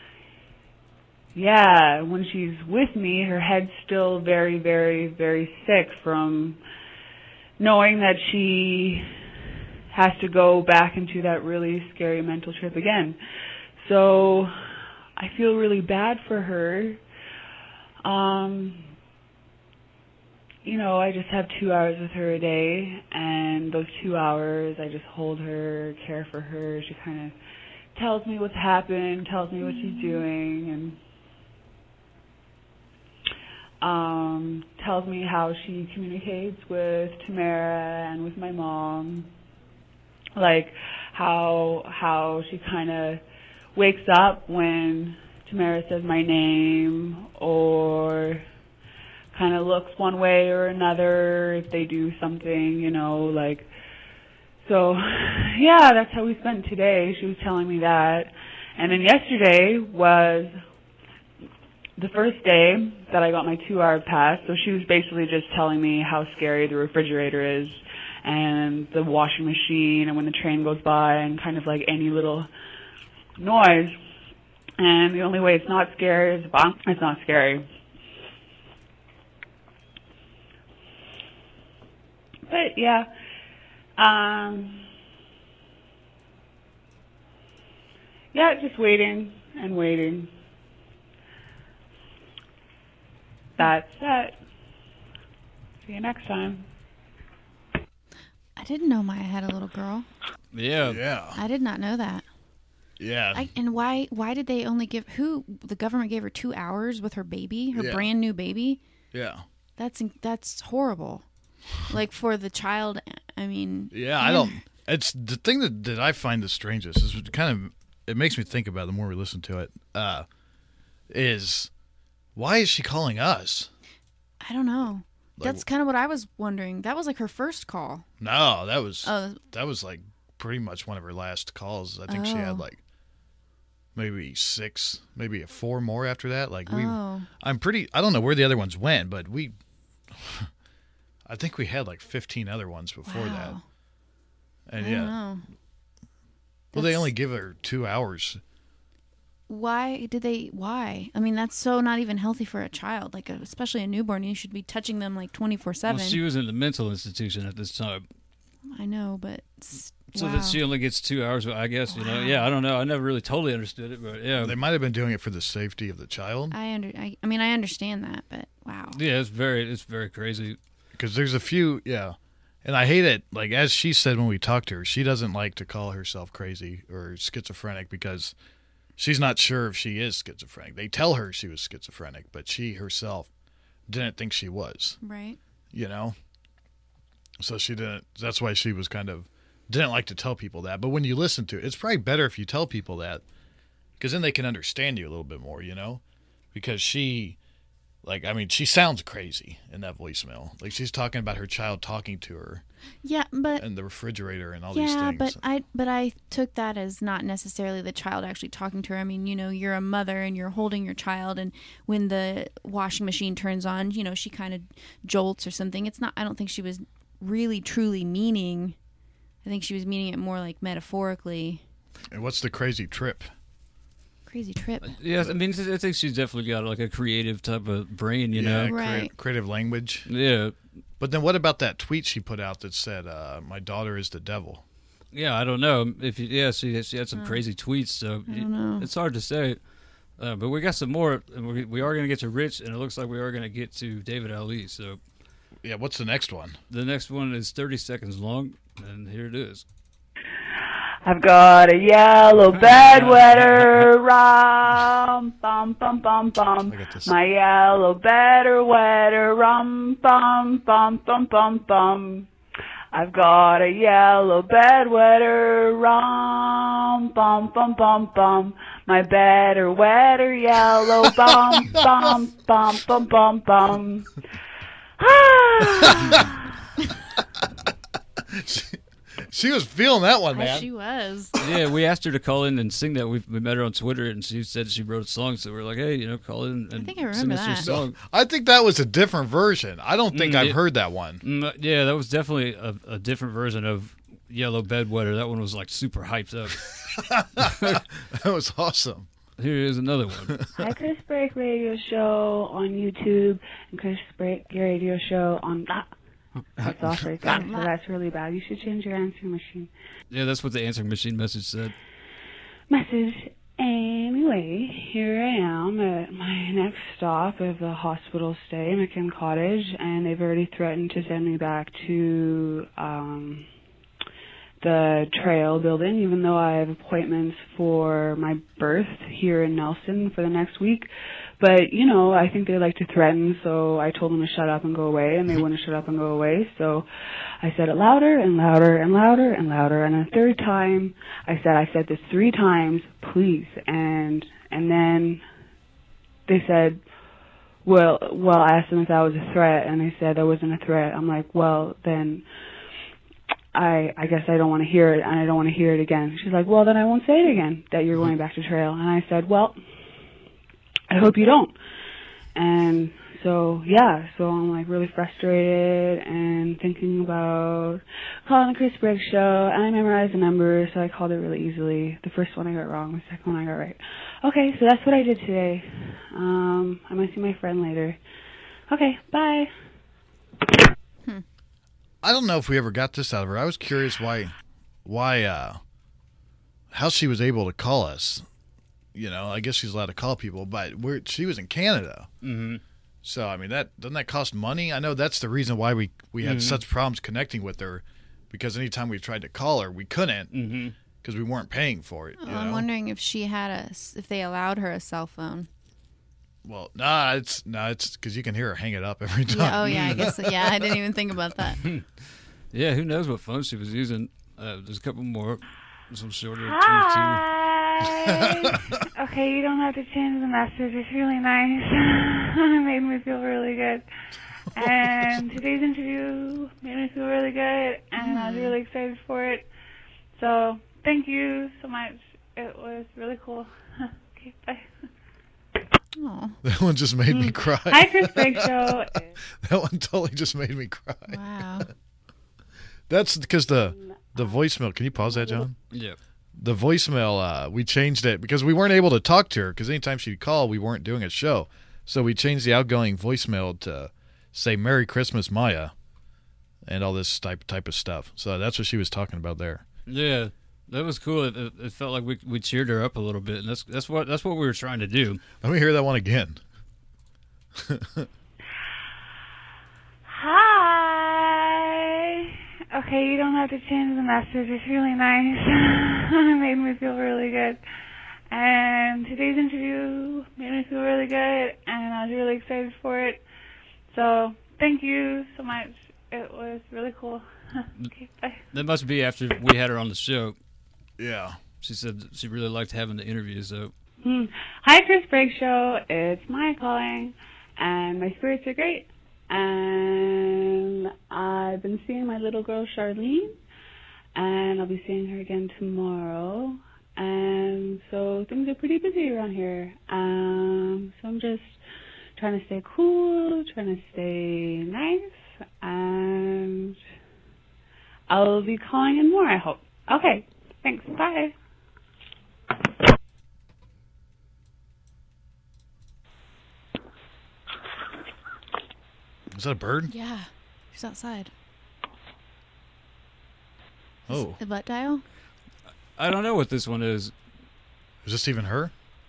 S7: yeah, when she's with me, her head's still very, very, very sick from knowing that she has to go back into that really scary mental trip again. So I feel really bad for her. Um, you know, I just have two hours with her a day, and those two hours I just hold her, care for her. She kind of tells me what's happened, tells me what she's doing, and um, tells me how she communicates with Tamara and with my mom. Like how how she kind of wakes up when Tamara says my name, or kind of looks one way or another if they do something, you know, like. So, yeah, that's how we spent today. She was telling me that. And then yesterday was the first day that I got my two-hour pass. So she was basically just telling me how scary the refrigerator is and the washing machine and when the train goes by and kind of like any little noise. And the only way it's not scary is if I'm, it's not scary. But, yeah. Um, yeah, just waiting and waiting. That's it. See you next time.
S3: I didn't know Maya had a little girl.
S4: Yeah.
S2: Yeah.
S3: I did not know that.
S2: Yeah.
S3: I, and why why did they only give who the government gave her two hours with her baby, her
S2: Yeah.
S3: brand new baby?
S2: Yeah.
S3: That's that's horrible. Like for the child, I mean.
S2: Yeah, I don't. It's the thing that, that I find the strangest is kind of it makes me think about it the more we listen to it. Uh, is why is she calling us?
S3: I don't know.
S2: Like,
S3: That's kind of what I was wondering. That was like her first call.
S2: No, that was
S3: Oh.
S2: that was like pretty much one of her last calls. I think she
S3: Oh.
S2: had like maybe six, maybe four more after that. Like we,
S3: Oh.
S2: I'm pretty. I don't know where the other ones went, but we. I think we had like fifteen other ones before
S3: Wow.
S2: that. And
S3: I
S2: yeah,
S3: don't know.
S2: well, they
S3: That's-
S2: only give her two hours.
S3: Why did they? Why? I mean, that's so not even healthy for a child, like a, especially a newborn. You should be touching them like twenty four
S4: Well,
S3: seven.
S4: she was in the mental institution at this time.
S3: I know, but s-
S4: So
S3: wow.
S4: that she only gets two hours, I guess, you know. Yeah, I don't know. I never really totally understood it, but yeah.
S2: They might have been doing it for the safety of the child.
S3: I under. I, I mean, I understand that, but wow.
S4: Yeah, it's very it's very crazy.
S2: Because there's a few, yeah. And I hate it. Like, as she said when we talked to her, she doesn't like to call herself crazy or schizophrenic because she's not sure if she is schizophrenic. They tell her she was schizophrenic, but she herself didn't think she was,
S3: Right.
S2: you know? So she didn't, that's why she was kind of, didn't like to tell people that. But when you listen to it, it's probably better if you tell people that because then they can understand you a little bit more, you know? Because she... Like, I mean, she sounds crazy in that voicemail. Like, she's talking about her child talking to her
S3: Yeah, but
S2: and the refrigerator and all these
S3: yeah,
S2: things.
S3: but I but I took that as not necessarily the child actually talking to her. I mean, you know, you're a mother and you're holding your child, and when the washing machine turns on, you know, she kind of jolts or something. It's not. I don't think she was really truly meaning. I think she was meaning it more like metaphorically.
S2: And what's the crazy trip?
S3: Crazy trip.
S4: Yeah, I mean, I think she's definitely got like a creative type of brain, you
S2: yeah,
S4: know.
S2: crea-
S3: Right.
S2: creative language.
S4: Yeah,
S2: But then what about that tweet she put out that said, uh, my daughter is the devil?
S4: yeah. I don't know if you, yeah, she she had some crazy tweets, so
S3: I don't know.
S4: it's hard to say. Uh, but we got some more, and we, we are going to get to Rich, and it looks like we are going to get to David Ali. So
S2: Yeah, what's the next one?
S4: the next one is thirty seconds long, and here it is.
S7: I've got a yellow bedwetter, rum, bum, bum, bum, bum.
S2: I got this.
S7: My yellow bedwetter, rum, bum, bum, bum, bum, bum. I've got a yellow bedwetter, rum, bum, bum, bum, bum. My better wetter yellow, bum, bum, bum, bum, bum, bum. Ah.
S2: She was feeling that one,
S3: As
S2: man.
S3: she was.
S4: Yeah, we asked her to call in and sing that. We we met her on Twitter, and she said she wrote a song. So we're like, hey, you know, call in and
S3: think I
S4: sing
S3: remember
S4: us your
S3: that.
S4: song.
S2: I think that was a different version. I don't think
S4: Mm,
S2: I've
S4: yeah.
S2: heard that one.
S4: Mm, yeah, that was definitely a, a different version of Yellow Bedwetter. That one was like super hyped up.
S2: That was awesome.
S4: Here is another one.
S7: Hi, Chris Break Radio Show on YouTube and Chris Break Radio Show on ah, That's off right there. So that's really bad. You should change your answering machine.
S4: Yeah, that's what the answering machine message said.
S7: Message. Anyway, here I am at my next stop of the hospital stay, McKim Cottage, and they've already threatened to send me back to um, the Trail building, even though I have appointments for my birth here in Nelson for the next week. But, you know, I think they like to threaten, so I told them to shut up and go away, and they wouldn't shut up and go away. So I said it louder and louder and louder and louder. And a third time, I said, I said this three times, please. And and then they said, well, well, I asked them if that was a threat, and they said that wasn't a threat. I'm like, well, then I I guess I don't want to hear it, and I don't want to hear it again. She's like, well, then I won't say it again, that you're going back to Trail. And I said, well, I hope you don't. And so, yeah, so I'm like really frustrated and thinking about calling the Chris Briggs show. And I memorized the numbers, so I called it really easily. The first one I got wrong, the second one I got right. Okay, so that's what I did today. Um, I'm going to see my friend later. Okay, bye.
S2: Hmm. I don't know if we ever got this out of her. I was curious why, why, uh, how she was able to call us. You know, I guess she's allowed to call people, but we're, she was in Canada.
S4: Mm-hmm.
S2: So, I mean, that doesn't that cost money? I know that's the reason why we, we had
S4: mm-hmm.
S2: such problems connecting with her, because anytime we tried to call her, we couldn't because
S4: mm-hmm.
S2: we weren't paying for it.
S3: Oh,
S2: You know?
S3: I'm wondering if she had a, if they allowed her a cell phone.
S2: Well, nah, it's nah, it's because you can hear her hang it up every time.
S3: Yeah, oh, yeah, I guess. Yeah, I didn't even think about that.
S4: Yeah, who knows what phone she was using? Uh, there's a couple more, some shorter.
S7: Hi. Okay, you don't have to change the message. It's really nice. It made me feel really good. And today's interview made me feel really good, and I was really excited for it. So thank you so much. It was really cool. Okay, bye.
S3: Oh.
S2: That one just made me cry.
S7: Hi, Chris Briggs Show.
S2: That one totally just made me cry.
S3: Wow.
S2: That's because the the voicemail. Can you pause that, John?
S4: Yeah.
S2: The voicemail, uh, we changed it because we weren't able to talk to her because anytime she'd call, we weren't doing a show. So we changed the outgoing voicemail to say Merry Christmas, Maya, and all this type type of stuff. So that's what she was talking about there.
S4: Yeah, that was cool. It, it, it felt like we we cheered her up a little bit, and that's that's what that's what we were trying to do.
S2: Let me hear that one again.
S7: Hi. Okay, you don't have to change the message. It's really nice. It made me feel really good. And today's interview made me feel really good, and I was really excited for it. So thank you so much. It was really cool. Okay, bye.
S4: That must be after we had her on the show.
S2: Yeah.
S4: She said she really liked having the interview, so.
S7: Hmm. Hi, Chris Briggs Show. It's Maya calling, and my spirits are great. And I've been seeing my little girl, Charlene, and I'll be seeing her again tomorrow. And so things are pretty busy around here. Um, so I'm just trying to stay cool, trying to stay nice, and I'll be calling in more, I hope. Okay, thanks. Bye.
S2: Is that a bird?
S3: Yeah, she's outside.
S2: Oh.
S3: The butt dial?
S4: I don't know what this one is.
S2: Is this even her?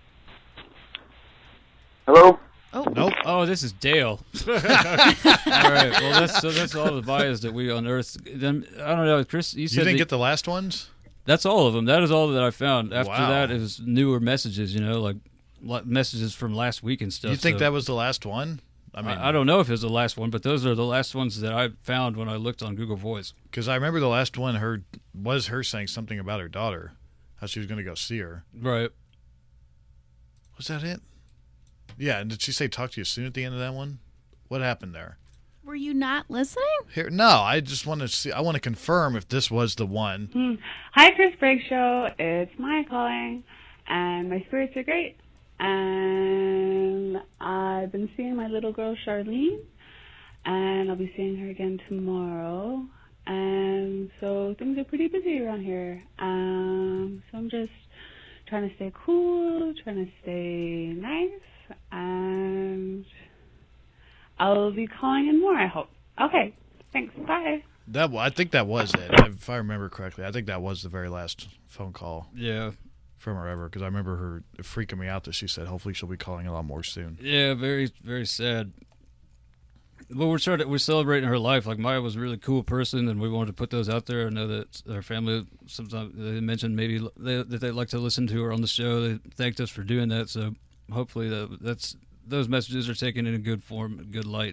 S8: Hello?
S3: Oh.
S2: Nope.
S4: Oh, this is Dale. All right. Well, that's so that's all the bios that we unearthed. Then I don't know, Chris. You said
S2: You didn't
S4: that,
S2: get the last ones?
S4: That's all of them. That is all that I found. After
S2: Wow.
S4: that, it was newer messages. You know, like like messages from last week and stuff.
S2: You think
S4: so
S2: that was the last one? I
S4: I
S2: mean,
S4: I, I don't know if it was the last one, but those are the last ones that I found when I looked on Google Voice.
S2: because I remember the last one her was her saying something about her daughter, how she was going to go see her.
S4: Right.
S2: Was that it? Yeah, and did she say talk to you soon at the end of that one? What happened there?
S3: Were you not listening?
S2: Here, no, I just want to see. I want to confirm if this was the one.
S7: Hmm. Hi, Chris Briggs Show. It's Maya calling, and my spirits are great. And I've been seeing my little girl, Charlene, and I'll be seeing her again tomorrow. And so things are pretty busy around here. Um, so I'm just trying to stay cool, trying to stay nice, and I'll be calling in more, I hope. Okay, Thanks. Bye.
S2: That I think that was it. If I remember correctly, I think that was the very last phone call
S4: Yeah.
S2: from her ever. Because I remember her freaking me out that she said, hopefully she'll be calling a lot more soon.
S4: Yeah, very, very sad. But we're trying to, we're celebrating her life. Like, Maya was a really cool person, and we wanted to put those out there. I know that her family, sometimes they mentioned maybe they, that they'd like to listen to her on the show. They thanked us for doing that, so hopefully that, that's those messages are taken in a good form, good light.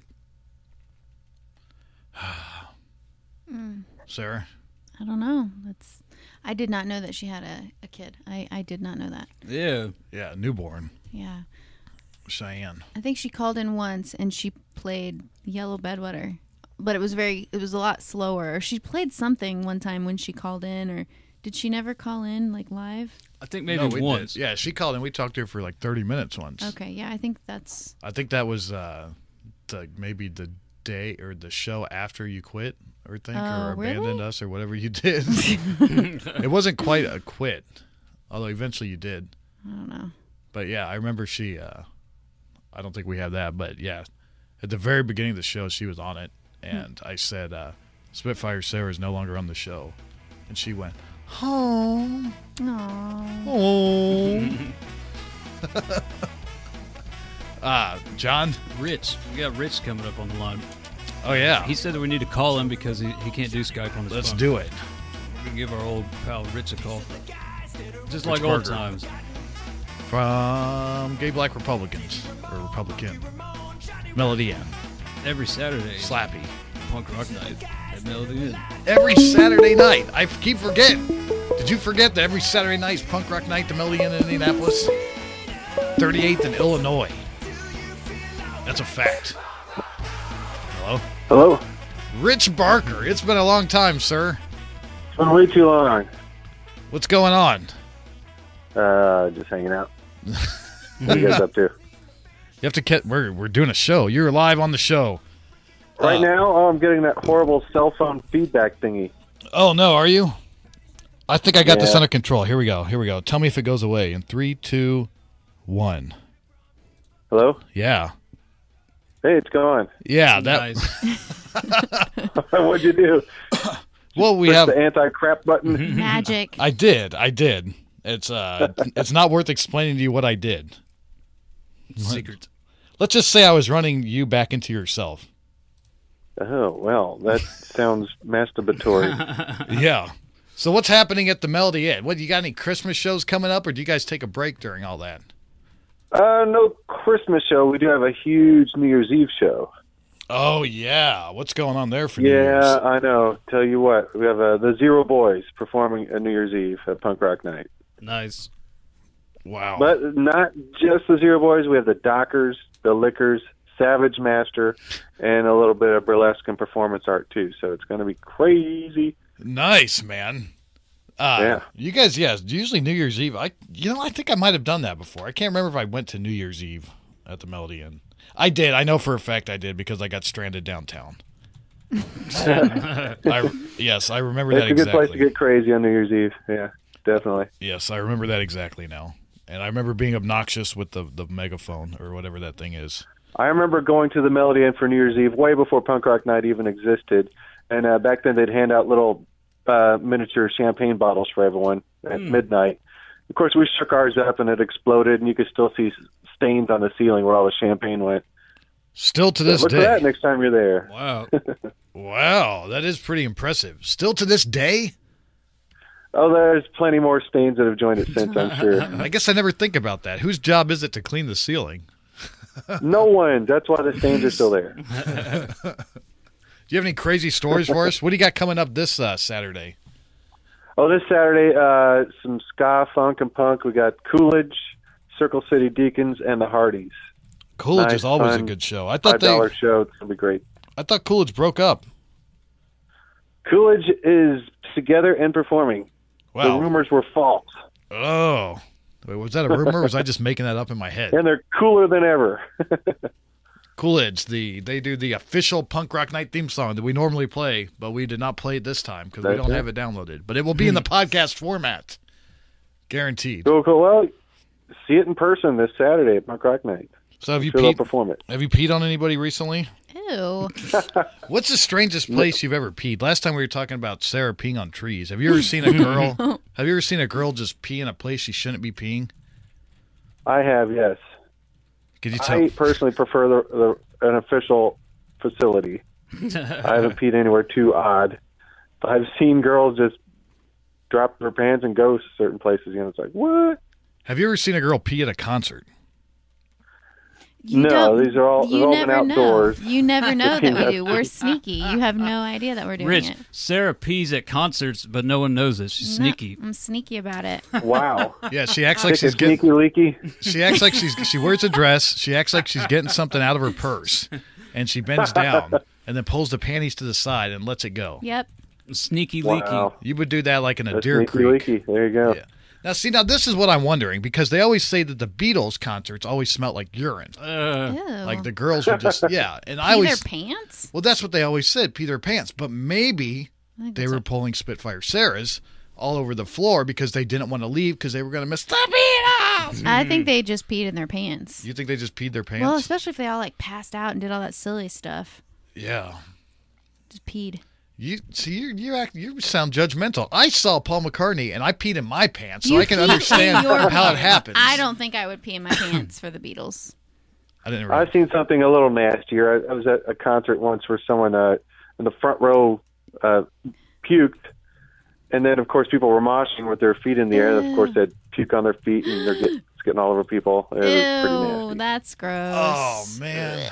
S2: Sarah?
S3: I don't know. That's. I did not know that she had a, a kid. I, I did not know that.
S4: Yeah.
S2: Yeah, newborn.
S3: Yeah.
S2: Cheyenne.
S3: I think she called in once and she played Yellow Bedwetter, but it was very, it was a lot slower. Or she played something one time when she called in, or did she never call in like live?
S4: I think maybe
S2: No, we
S4: once.
S2: did. Yeah, she called and we talked to her for like thirty minutes once.
S3: Okay, yeah, I think that's.
S2: I think that was uh, the maybe the day or the show after you quit, or think,
S3: Oh,
S2: or abandoned
S3: really?
S2: us, or whatever you did. It wasn't quite a quit, although eventually you did.
S3: I don't know.
S2: But yeah, I remember she. Uh, I don't think we have that, but yeah, at the very beginning of the show, she was on it, and I said, uh, "Spitfire Sarah is no longer on the show," and she went, "Oh,
S3: Aww.
S2: oh." Ah, John.
S4: Rich. We got Rich coming up on the line.
S2: Oh yeah,
S4: He said that we need to call him because he, he can't do Skype on his
S2: let's
S4: phone.
S2: do it.
S4: We're going to give our old pal Rich a call. Just
S2: Rich
S4: like old
S2: Barker.
S4: times.
S2: From Gay Black Republicans, or Republican, Melody Inn,
S4: Every Saturday,
S2: Slappy.
S4: Punk Rock Night at Melody Inn.
S2: Every Saturday night. I keep forgetting. Did you forget that every Saturday night is Punk Rock Night, the Melody Inn in Indianapolis? thirty-eighth in Illinois. That's a fact. Hello?
S8: Hello?
S2: Rich Barker. It's been a long time, sir.
S8: It's been way too long.
S2: What's going on?
S8: Uh, just hanging out. What are you guys up to?
S2: You have to get. We're we're doing a show. You're live on the show.
S8: Right
S2: Uh,
S8: now, oh, I'm getting that horrible cell phone feedback thingy.
S2: Oh no, are you? I think I got this
S8: Yeah.
S2: under control. Here we go. Here we go. Tell me if it goes away in three, two, one.
S8: Hello?
S2: Yeah.
S8: Hey, it's going.
S2: Yeah. That.
S4: Nice.
S8: What'd you do?
S2: Well, we
S8: Push
S2: have.
S8: the anti-crap button?
S3: Magic.
S2: I did. I did. It's uh. It's not worth explaining to you what I did.
S4: Secret.
S2: Let's just say I was running you back into yourself.
S8: Oh, well, that sounds masturbatory.
S2: Yeah. So what's happening at the Melody Inn? What, you got any Christmas shows coming up, or do you guys take a break during all that?
S8: Uh, no Christmas show. We do have a huge New Year's Eve show.
S2: Oh yeah. What's going on there for New
S8: Yeah,
S2: Year's?
S8: I know. Tell you what, we have uh, the Zero Boys performing a New Year's Eve at Punk Rock Night.
S4: Nice.
S2: Wow.
S8: But not just the Zero Boys. We have the Dockers, the Lickers, Savage Master, and a little bit of burlesque and performance art, too. So it's going to be crazy.
S2: Nice, man. Uh,
S8: Yeah.
S2: You guys, yes, usually New Year's Eve. I, you know, I think I might have done that before. I can't remember if I went to New Year's Eve at the Melody Inn. I did. I know for a fact I did because I got stranded downtown. I, yes, I remember
S8: It's
S2: that
S8: a good
S2: exactly.
S8: place to get crazy on New Year's Eve. Yeah, definitely.
S2: Yes, I remember that exactly now. And I remember being obnoxious with the, the megaphone or whatever that thing is.
S8: I remember going to the Melody Inn for New Year's Eve way before Punk Rock Night even existed. And uh, back then they'd hand out little uh, miniature champagne bottles for everyone at
S2: Hmm.
S8: midnight. Of course, we shook ours up and it exploded, and you could still see stains on the ceiling where all the champagne went.
S2: Still to this
S8: Look
S2: day.
S8: for that next time you're there.
S4: Wow.
S2: Wow, that is pretty impressive. Still to this day?
S8: Oh, there's plenty more stains that have joined it since, I'm sure.
S2: I guess I never think about that. Whose job is it to clean the ceiling?
S8: No one. That's why the stains are still there.
S2: Do you have any crazy stories for us? What do you got coming up this uh, Saturday?
S8: Oh, this Saturday, uh, some ska, funk, and punk. We got Coolidge, Circle City Deacons, and the Hardys.
S2: Coolidge
S8: Nice,
S2: is always
S8: fun,
S2: a good show. I thought
S8: Five
S2: they,
S8: dollar show. It's gonna be great.
S2: I thought Coolidge broke up.
S8: Coolidge is together and performing. The
S2: Wow.
S8: rumors were false,
S2: Oh, wait, was that a rumor? Or was I just making that up in my head?
S8: and they're cooler than ever.
S2: Coolidge, the they do the official Punk Rock Night theme song that we normally play, but we did not play it this time because we
S8: That's
S2: don't
S8: it.
S2: have it downloaded. But it will be in the podcast format, guaranteed.
S8: Cool, cool. Well, see it in person this Saturday at Punk Rock Night.
S2: So have you
S8: sure they'll
S2: peed?
S8: perform it.
S2: Have you peed on anybody recently?
S3: Ew.
S2: What's the strangest place you've ever peed? Last time we were talking about Sarah peeing on trees. Have you ever seen a girl? have you ever seen a girl just pee in a place she shouldn't be peeing?
S8: I have, yes.
S2: Could you tell?
S8: I personally prefer the, the an official facility. I haven't peed anywhere too odd. But I've seen girls just drop their pants and go certain places. You know, it's like, what?
S2: Have you ever seen a girl pee at a concert?
S3: You
S8: No,
S3: don't-
S8: these are all-
S3: you
S8: they've all been
S3: never
S8: outdoors.
S3: Know. You never know that we
S8: Between
S3: do.
S8: us.
S3: We're sneaky. You have no idea that we're doing
S4: Rich,
S3: it.
S4: Sarah pees at concerts, but no one knows it. She's
S3: No,
S4: sneaky.
S3: I'm sneaky about it.
S8: Wow.
S2: Yeah, she acts like
S8: Thick
S2: she's
S8: and
S2: getting.
S8: sneaky leaky.
S2: She acts like she's. She wears a dress. She acts like she's getting something out of her purse, and she bends down and then pulls the panties to the side and lets it go.
S3: Yep.
S4: Sneaky
S8: Wow.
S4: leaky.
S2: You would do that like in a
S8: That's
S2: Deer
S8: sneaky
S2: Creek.
S8: leaky. There you go.
S2: Yeah. Now, see, now this is what I'm wondering because they always say that the Beatles concerts always smelled like urine.
S4: Uh,
S3: Ew.
S2: Like the girls would just, yeah. And I
S3: Pee
S2: always,
S3: their pants?
S2: well, that's what they always said, pee their pants. But maybe
S3: I think
S2: they
S3: that's
S2: were
S3: what-
S2: pulling Spitfire Sarahs all over the floor because they didn't want to leave because they were going to miss the Beatles.
S3: I think they just peed in their pants.
S2: You think they just peed their pants?
S3: Well, especially if they all like passed out and did all that silly stuff.
S2: yeah.
S3: Just peed.
S2: You see, you you act, you sound judgmental. I saw Paul McCartney and I peed in my pants, so
S3: You
S2: I can
S3: peed in
S2: understand
S3: your
S2: how it
S3: pants.
S2: happens.
S3: I don't think I would pee in my pants for the Beatles.
S2: I didn't.
S8: I've seen something a little nastier. I, I was at a concert once where someone uh, in the front row uh, puked, and then of course people were moshing with their feet in the air. Of course, they'd puke on their feet, and they're get, it's getting all over people. It was pretty
S3: Ew,
S8: nasty.
S3: that's gross.
S2: Oh man,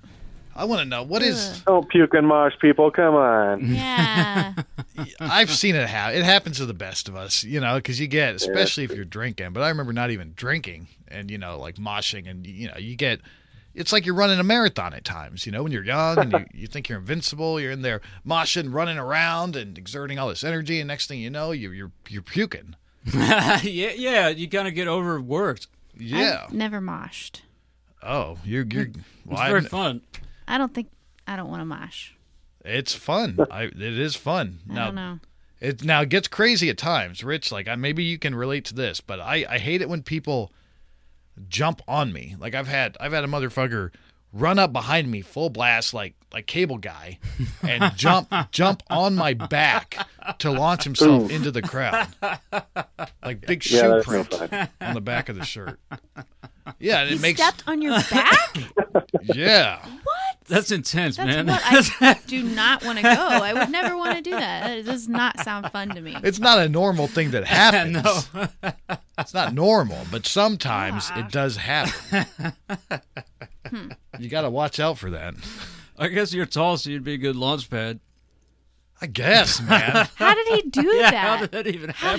S2: I want to know what is.
S8: Don't puke and mosh, people. Come on.
S3: Yeah.
S2: I've seen it happen. It happens to the best of us, you know, because you get, especially if you're drinking. But I remember not even drinking, and you know, like moshing, and you know, you get. It's like you're running a marathon at times, you know, when you're young and you, you think you're invincible. You're in there moshing, running around, and exerting all this energy, and next thing you know, you, you're you're puking.
S4: yeah, yeah. You kind of get overworked.
S2: Yeah.
S3: I've never moshed.
S2: Oh, you're you're. Well,
S4: It's very
S2: I've-
S4: fun.
S3: I don't think I don't want to mosh.
S2: It's fun. I, it is fun.
S3: I
S2: now,
S3: don't know.
S2: It now it gets crazy at times, Rich. Like I, maybe you can relate to this, but I, I hate it when people jump on me. Like I've had I've had a motherfucker run up behind me full blast like like Cable Guy and jump jump on my back to launch himself into the crowd. Like big shoe
S8: Yeah, that's no
S2: print
S8: fun.
S2: on the back of the shirt. Yeah, and
S3: He
S2: it makes
S3: stepped on your back?
S2: yeah.
S4: That's intense,
S3: That's
S4: man.
S3: what I do not want to go. I would never want to do that. That does not sound fun to me.
S2: It's not a normal thing that happens.
S4: no.
S2: It's not normal, but sometimes it does happen. You got to watch out for that.
S4: I guess you're tall, so you'd be a good launch pad.
S2: I guess, man.
S3: How did he do
S4: Yeah,
S3: that?
S4: how did that even happen?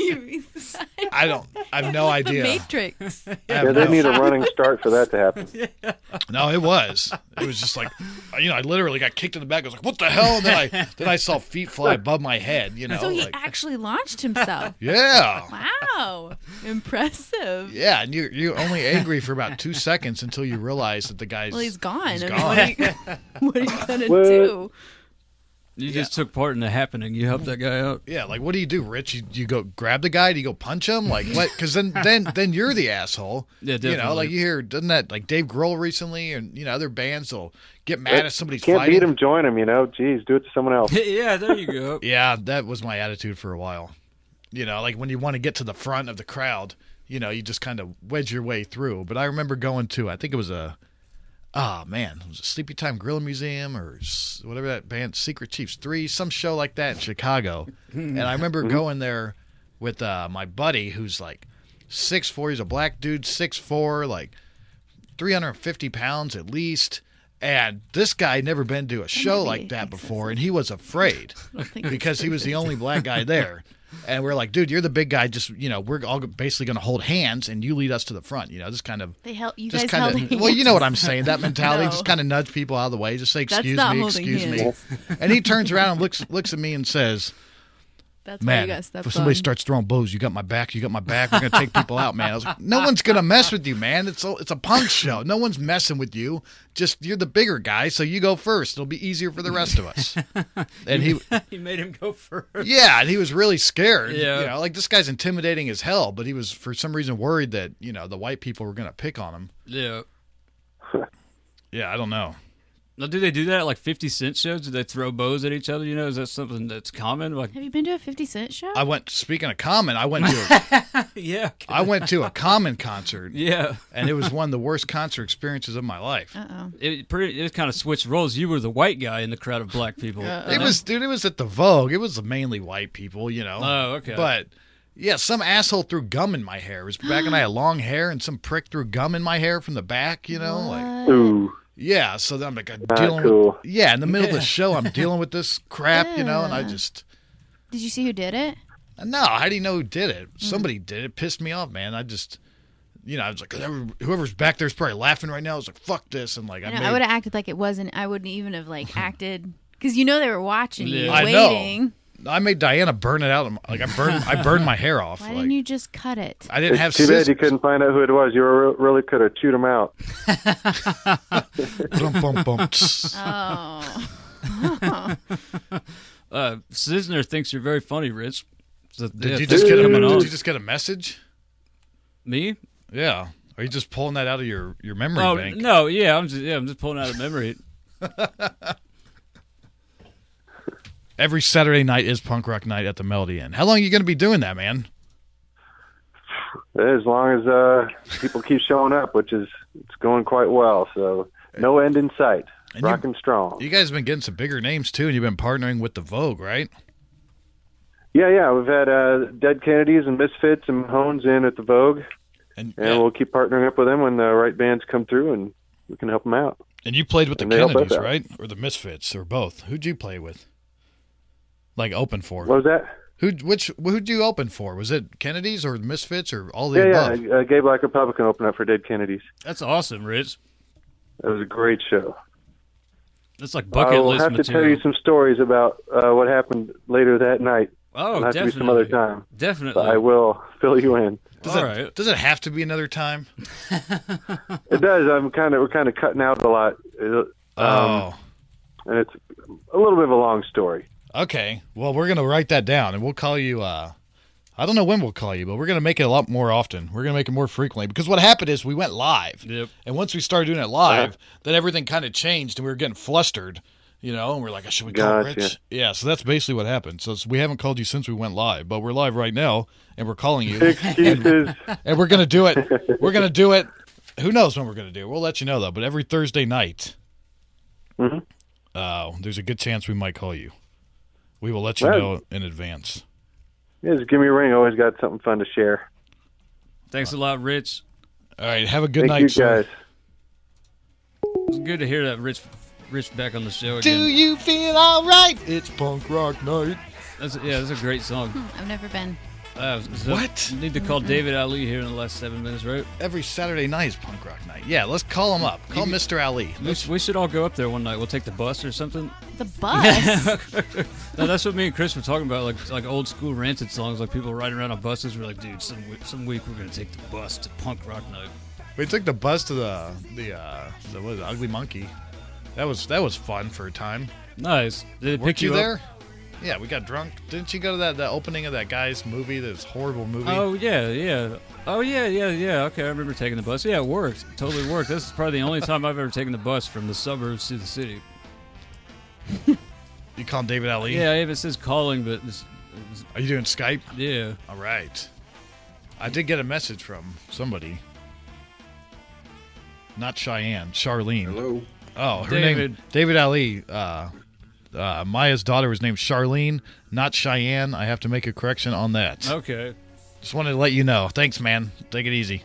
S2: I don't. I have no
S3: The
S2: idea.
S3: Matrix.
S2: I have
S8: Yeah,
S2: no-
S8: they need a running start for that to happen.
S2: No, it was. It was just like, you know, I literally got kicked in the back. I was like, "What the hell?" And then I then I saw feet fly above my head. You know,
S3: So he
S2: like,
S3: actually launched himself.
S2: yeah,
S3: Wow. Impressive.
S2: yeah. And you you're only angry for about two seconds until you realize that the guy's
S3: Well, he's gone.
S2: He's
S3: I mean,
S2: gone.
S3: What, are you, what are you going to
S8: What?
S3: do?
S4: You just took part in the happening. You helped that guy out.
S2: Yeah, like what do you do, Rich? You, you go grab the guy? Do you go punch him? Like what? Because then then then you're the asshole.
S4: Yeah,
S2: You know,
S4: definitely.
S2: like you hear, doesn't that like Dave Grohl recently, and you know other bands will get mad at somebody's
S8: Can't
S2: fighting.
S8: beat him, join him. You know, geez, do it to someone else.
S4: yeah, there you go.
S2: Yeah, that was my attitude for a while. You know, like when you want to get to the front of the crowd, you know, you just kind of wedge your way through. But I remember going to, I think it was a, ah, man, it was a Sleepy Time Grill Museum or s- whatever that band, Secret Chiefs three, some show like that in Chicago. And I remember going there with uh, my buddy who's like six foot four. He's a black dude, six foot four, like three hundred fifty pounds at least. And this guy had never been to a show
S3: might
S2: like
S3: be
S2: that before, and he was afraid
S3: think
S2: because he was the only black guy there. And we're like, dude, you're the big guy. Just, you know, we're all basically going to hold hands, and you lead us to the front. You know, just kind of,
S3: They held you
S2: just
S3: guys
S2: kind
S3: held
S2: of.
S3: hands.
S2: Well, you know what I'm saying. That mentality,
S3: No.
S2: just kind of nudge people out of the way. Just say,
S3: That's
S2: excuse
S3: not
S2: me,
S3: holding
S2: excuse
S3: hands.
S2: me. And he turns around and looks looks at me and says,
S3: That's why you
S2: man,
S3: got stepped
S2: if somebody
S3: on.
S2: starts throwing blows, you got my back, you got my back, we're going to take people out, man. I was like, no one's going to mess with you, man. It's a, it's a punk show. No one's messing with you. Just, you're the bigger guy, so you go first. It'll be easier for the rest of us. And he,
S4: He made him go first.
S2: yeah, and he was really scared.
S4: Yeah.
S2: You know, like this guy's intimidating as hell, but he was for some reason worried that, you know, the white people were going to pick on him.
S4: Yeah.
S2: Yeah, I don't know.
S4: Now, do they do that at like fifty cent shows? Do they throw bows at each other? You know, is that something that's common? Like,
S3: Have you been to a fifty Cent show?
S2: I went. Speaking of Common, I went to. A,
S4: yeah,
S2: I went to a Common concert.
S4: yeah.
S2: And it was one of the worst concert experiences of my life.
S3: Uh-oh.
S4: It pretty. It kind of switched roles. You were the white guy in the crowd of black people.
S2: It was, dude. It was at the Vogue. It was mainly white people, you know.
S4: Oh, okay.
S2: But yeah, some asshole threw gum in my hair. It was back when I had long hair, and some prick threw gum in my hair from the back. You know, like
S8: Ooh.
S2: yeah. So then I'm like I'm
S8: Not
S2: dealing
S8: cool.
S2: with yeah. In the middle of the show, I'm dealing with this crap, you know, and I just
S3: Did you see who did it?
S2: no. How do you know who did it? Somebody did it. Pissed me off, man. I just. You know, I was like, whoever, whoever's back there is probably laughing right now. I was like, fuck this. And like, I,
S3: I, know,
S2: made,
S3: I would have acted like it wasn't. I wouldn't even have like acted because you know they were watching you,
S4: Yeah.
S2: I
S3: waiting.
S2: know. I made Diana burn it out. Like I burned, I burned my hair off.
S3: Why
S2: like,
S3: didn't you just cut it?
S2: I didn't have
S8: It's too
S2: scissors.
S8: bad you couldn't find out who it was. You were, really could have chewed them out.
S2: Bum, bum, bum, tss.
S3: Oh,
S4: Uh, Cisner thinks you're very funny, Rich. So,
S2: Did
S4: yeah,
S2: you
S4: thanks
S2: just
S4: for
S2: get a?
S4: coming
S2: Did
S4: on.
S2: you just get a message?
S4: Me?
S2: Yeah. Are you just pulling that out of your, your memory
S4: Oh
S2: bank?
S4: no, yeah, I'm just yeah, I'm just pulling out a memory.
S2: Every Saturday night is punk rock night at the Melody Inn. How long are you going to be doing that, man?
S8: As long as uh, people keep showing up, which is it's going quite well. So no end in sight.
S2: And you-
S8: Rocking strong.
S2: You guys have been getting some bigger names too, and you've been partnering with the Vogue, right?
S8: Yeah, yeah. We've had uh, Dead Kennedys and Misfits and Hones in at the Vogue,
S2: And
S8: and
S2: yeah.
S8: we'll keep partnering up with them when the right bands come through, and we can help them out.
S2: and you played with the
S8: and they help us
S2: Kennedys,
S8: out.
S2: right? Or the Misfits, or both? Who'd you play with? Like open for?
S8: What was that?
S2: Who? Which? Who'd you open for? Was it Kennedys or Misfits or all the
S8: Yeah,
S2: above?
S8: yeah. Uh, Gay Black Republican opened up for Dead Kennedys.
S4: That's awesome, Rich.
S8: That was a great show.
S4: That's like bucket
S8: I will
S4: list
S8: have to
S4: material.
S8: tell you some stories about uh, what happened later that night.
S4: oh,
S8: It'll have
S4: definitely.
S8: to be some other time.
S4: Definitely.
S8: But I will fill you in.
S2: Does
S4: All
S2: it,
S4: right.
S2: Does it have to be another time?
S8: It does. I'm kind of we're kind of cutting out a lot, It- um,
S2: Oh.
S8: and it's a little bit of a long story.
S2: Okay. Well, we're going to write that down, and we'll call you, uh, I don't know when we'll call you, but we're going to make it a lot more often. We're going to make it more frequently, because what happened is we went live.
S4: Yep.
S2: And once we started doing it live,
S8: Uh-huh.
S2: then everything kind of changed, and we were getting flustered, you know, and we're like, should we call
S8: Gotcha.
S2: Rich? Yeah, so that's basically what happened. So it's- we haven't called you since we went live, but we're live right now, and we're calling you.
S8: Excuses.
S2: And we're going to do it. We're going to do it. Who knows when we're going to do it? We'll let you know, though, but every Thursday night,
S8: Mhm.
S2: uh, there's a good chance we might call you. We will let you
S8: Well-
S2: know in advance.
S8: Yeah, just give me a ring. Always got something fun to share.
S4: Thanks a lot, Rich.
S2: All right, have a good
S8: Thank
S2: night,
S8: you,
S2: sir.
S8: guys.
S4: It's good to hear that Rich, Rich back on the show
S2: Do
S4: again.
S2: you feel all right? It's punk rock night.
S4: That's, yeah, that's a great song.
S3: I've never been.
S4: Uh, so
S2: What?
S4: Need to call David Ali here in the last seven minutes, right?
S2: Every Saturday night is punk rock night. Yeah, let's call him up. Call Mister Ali.
S4: We, sh- we should all go up there one night. We'll take the bus or something.
S3: The bus.
S4: No, that's what me and Chris were talking about, like like old school rancid songs, like people riding around on buses. We're like, dude, some week, some week we're gonna take the bus to punk rock night.
S2: We took the bus to the the uh, the what is it, Ugly Monkey. That was that was fun for a time.
S4: Nice. Did it
S2: Weren't
S4: pick
S2: you,
S4: you, up?
S2: there? Yeah, we got drunk. Didn't you go to that the opening of that guy's movie? This horrible movie.
S4: Oh yeah, yeah. Oh yeah, yeah, yeah. Okay, I remember taking the bus. Yeah, it worked. Totally worked. This is probably the only time I've ever taken the bus from the suburbs to the city.
S2: You calling David Ali?
S4: Yeah, it says calling, but it's, it's,
S2: Are you doing Skype?
S4: yeah.
S2: All right. I did get a message from somebody. Not Cheyenne, Charlene.
S9: Hello.
S2: Oh, her
S4: David.
S2: name David Ali. Uh, uh, Maya's daughter was named Charlene, not Cheyenne. I have to make a correction on that.
S4: Okay.
S2: Just wanted to let you know. Thanks, man. Take it easy.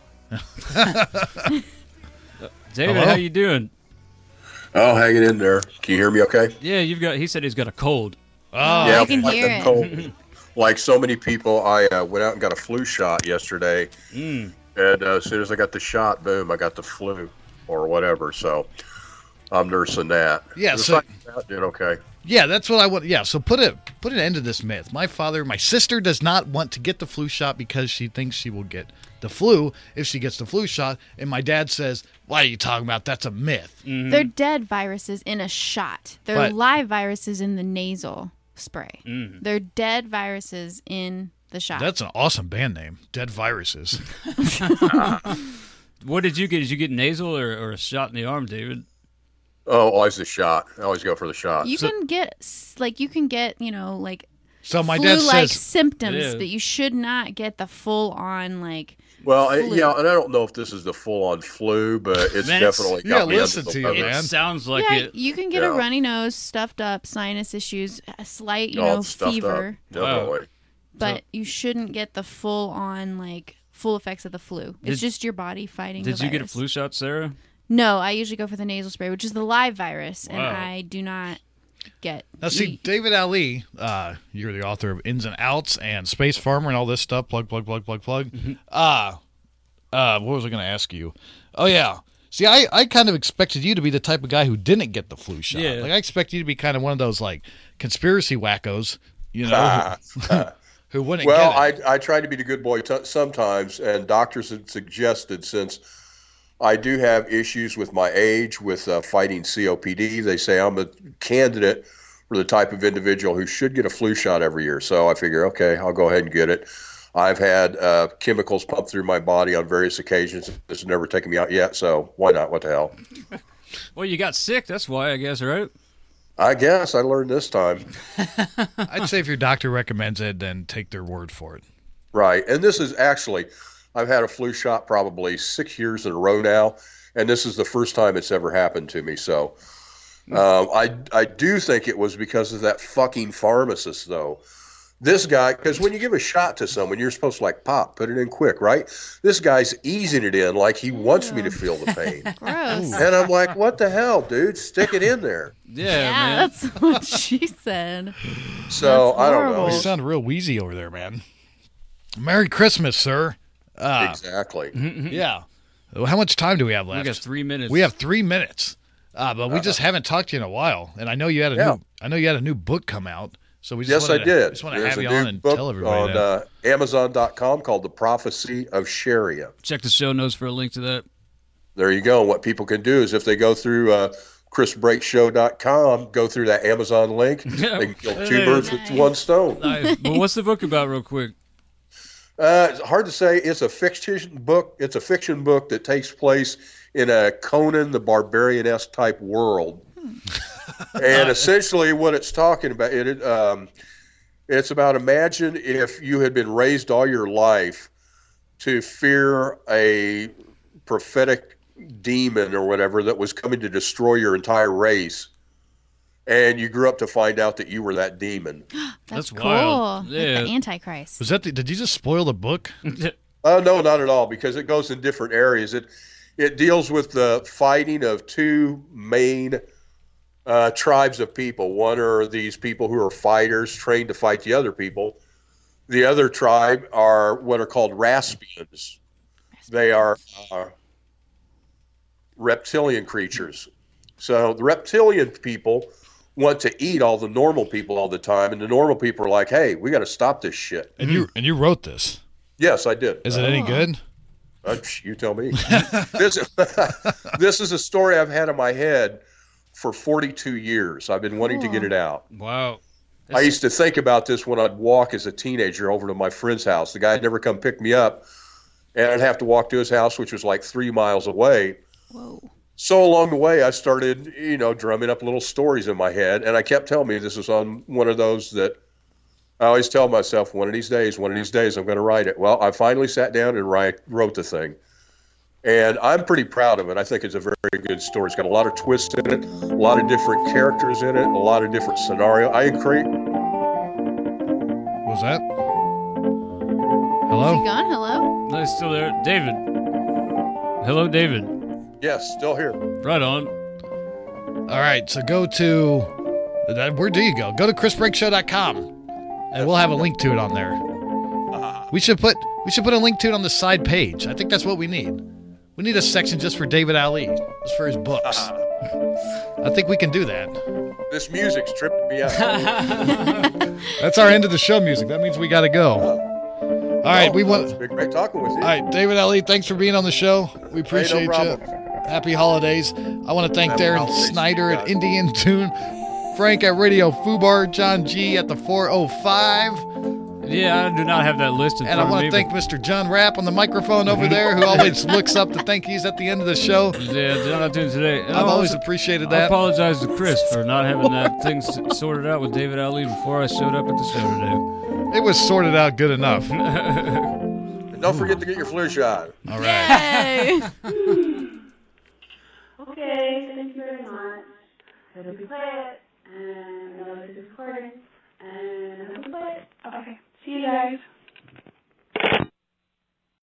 S4: David,
S2: Hello?
S4: how you doing?
S9: Oh, hanging in there. Can you hear me okay?
S4: Yeah, you've got. He said he's got a cold.
S2: Oh,
S9: yeah,
S3: I can
S9: like
S3: hear
S9: a
S3: it.
S9: cold. Like so many people, I uh, went out and got a flu shot yesterday.
S4: Mm.
S9: And uh, as soon as I got the shot, boom, I got the flu or whatever. So I'm nursing that.
S2: Yeah,
S9: Aside
S2: so-
S9: from that, did okay.
S2: Yeah, that's what I want. Yeah, so put it put an end to this myth. My father, my sister does not want to get the flu shot because she thinks she will get the flu if she gets the flu shot. And my dad says, "What are you talking about? That's a myth."
S3: They're dead viruses in a shot. They're
S2: But-
S3: live viruses in the nasal spray.
S4: Mm.
S3: They're dead viruses in the shot.
S2: That's an awesome band name, Dead Viruses.
S4: What did you get? Did you get nasal or, or a shot in the arm, David?
S9: Oh, always the shot. I always go for the shot.
S3: You can get s- like you can get you know like
S2: So my dad
S3: flu-like
S2: says,
S3: symptoms,
S4: Yeah.
S3: but you should not get the full on like.
S9: Well, I,
S3: flu.
S9: yeah, and I don't know if this is the full-on flu, but it's
S4: Man, it's-
S9: definitely
S2: Yeah,
S9: got me
S2: listen
S9: under
S2: to
S9: the
S2: you,
S9: weather.
S2: man.
S4: It sounds like
S3: yeah,
S4: it.
S3: you can get a
S9: Yeah.
S3: runny nose, stuffed up, sinus issues, a slight you
S9: Oh,
S3: know
S9: it's stuffed
S3: fever,
S9: up. Definitely.
S3: but you shouldn't get the full on like full effects of the flu.
S4: Did-
S3: it's just your body fighting.
S4: Did
S3: the
S4: you get a
S3: virus.
S4: flu shot, Sarah?
S3: No, I usually go for the nasal spray, which is the live virus, and
S4: Wow.
S3: I do not get.
S2: now see, David Ali, uh, you're the author of Ins and Outs and Space Farmer and all this stuff. Plug, plug, plug, plug, plug. Uh, uh, what was I going to ask you? Oh, yeah. See, I, I kind of expected you to be the type of guy who didn't get the flu shot.
S4: Yeah.
S2: Like, I expect you to be kind of one of those, like, conspiracy wackos, you know, who, who wouldn't
S9: Well,
S2: get it.
S9: I I try to be the good boy t- sometimes, and doctors had suggested, since I do have issues with my age with uh, fighting C O P D, they say I'm a candidate for the type of individual who should get a flu shot every year. So I figure, okay, I'll go ahead and get it. I've had uh, chemicals pumped through my body on various occasions. This has never taken me out yet, so why not? What the hell?
S4: Well, you got sick. That's why, I guess, right?
S9: I guess I learned this time.
S2: I'd say if your doctor recommends it, then take their word for it.
S9: Right. And this is actually, I've had a flu shot probably six years in a row now, and this is the first time it's ever happened to me. So um, I, I do think it was because of that fucking pharmacist, though. This guy, because when you give a shot to someone, you're supposed to, like, pop, put it in quick, right? This guy's easing it in like he wants me to feel the pain.
S3: Gross.
S9: And I'm like, what the hell, dude? Stick it in there.
S4: Yeah,
S3: Yeah,
S4: man.
S3: that's what she said.
S9: So
S3: That's
S9: I don't know.
S3: horrible.
S2: You sound real wheezy over there, man. Merry Christmas, sir. Uh,
S9: Exactly.
S2: yeah. Well, how much time do we have
S4: We
S2: left?
S4: got three minutes.
S2: We have three minutes, uh, but we just haven't talked to you in a while. And I know you had a
S9: Yeah.
S2: new, I know you had a new book come out. So we just
S9: Yes, I
S2: wanted to,
S9: did.
S2: Just want to
S9: There's
S2: have
S9: a
S2: you
S9: new
S2: on and
S9: book
S2: tell everybody
S9: on
S2: that.
S9: uh, Amazon dot com called The Prophecy of Sharia.
S4: Check the show notes for a link to that.
S9: There you go. What people can do is if they go through uh, Chris Break Show dot com, go through that Amazon link, they can kill two birds with one stone.
S4: Nice. But what's the book about, real quick?
S9: Uh, it's hard to say. It's a fiction book. It's a fiction book that takes place in a Conan the Barbarian-esque type world. And essentially what it's talking about, it um, it's about, imagine if you had been raised all your life to fear a prophetic demon or whatever that was coming to destroy your entire race, and you grew up to find out that you were that demon.
S3: That's,
S4: That's
S3: cool.
S4: wild.
S3: Like
S4: Yeah.
S3: the Antichrist.
S2: Was that the, did you just spoil the book?
S9: Oh, no, not at all, because it goes in different areas. It it deals with the fighting of two main uh, tribes of people. One are these people who are fighters trained to fight the other people. The other tribe are what are called Raspians. They are uh, reptilian creatures. So the reptilian people want to eat all the normal people all the time, and the normal people are like, hey, we got to stop this shit.
S2: And you and you wrote this.
S9: Yes, I did.
S2: Is it any good?
S9: Uh, you tell me. this, this is a story I've had in my head for forty-two years. I've been wanting to get it out.
S4: Wow.
S9: I used to think about this when I'd walk as a teenager over to my friend's house. The guy had never come pick me up, and I'd have to walk to his house, which was like three miles away.
S3: Whoa.
S9: So along the way, I started, you know, drumming up little stories in my head, and I kept telling me this was on one of those that I always tell myself, one of these days, one of these days, I'm going to write it. Well, I finally sat down and write, wrote the thing. And I'm pretty proud of it. I think it's a very good story. It's got a lot of twists in it, a lot of different characters in it, a lot of different scenario. I create.
S2: What was that?
S3: Is he
S2: Hello?
S3: gone? Hello?
S4: No, he's still there. David. Hello, David.
S9: Yes, still here.
S4: Right on.
S2: All right, so go to where do you go? Go to Chris Break Show dot com, and we'll have a link to it on there. We should put we should put a link to it on the side page. I think that's what we need. We need a section just for David Ali, just for his books. I think we can do that.
S9: This music's tripping me out.
S2: That's our end of the show music. That means we got to go. All right, we want.
S9: It's been great talking with you.
S2: All right, David Ali, thanks for being on the show. We appreciate you.
S9: problem.
S2: Happy holidays. I want to thank
S9: Happy
S2: Darren
S9: holidays,
S2: Snyder
S9: you
S2: at
S9: guys.
S2: Indian Tune, Frank at Radio Fubar, John G at the four oh five.
S4: Yeah, I do not have that list in
S2: And I
S4: front
S2: want
S4: of
S2: to
S4: me.
S2: thank Mister John Rapp on the microphone over there, who always looks up to think he's at the end of the show.
S4: but- Yeah, John, not doing today. And
S2: I've
S4: I
S2: always
S4: also-
S2: appreciated
S4: I
S2: that.
S4: apologize to Chris for not having that thing s- sorted out with David Ali before I showed up at the show today.
S2: It was sorted out good enough.
S9: And don't forget to get your flu shot.
S2: All right.
S3: Yay!
S7: Okay, thank you very much. I hope you play it, and I like this recording, and I hope you play it. Okay, see you guys.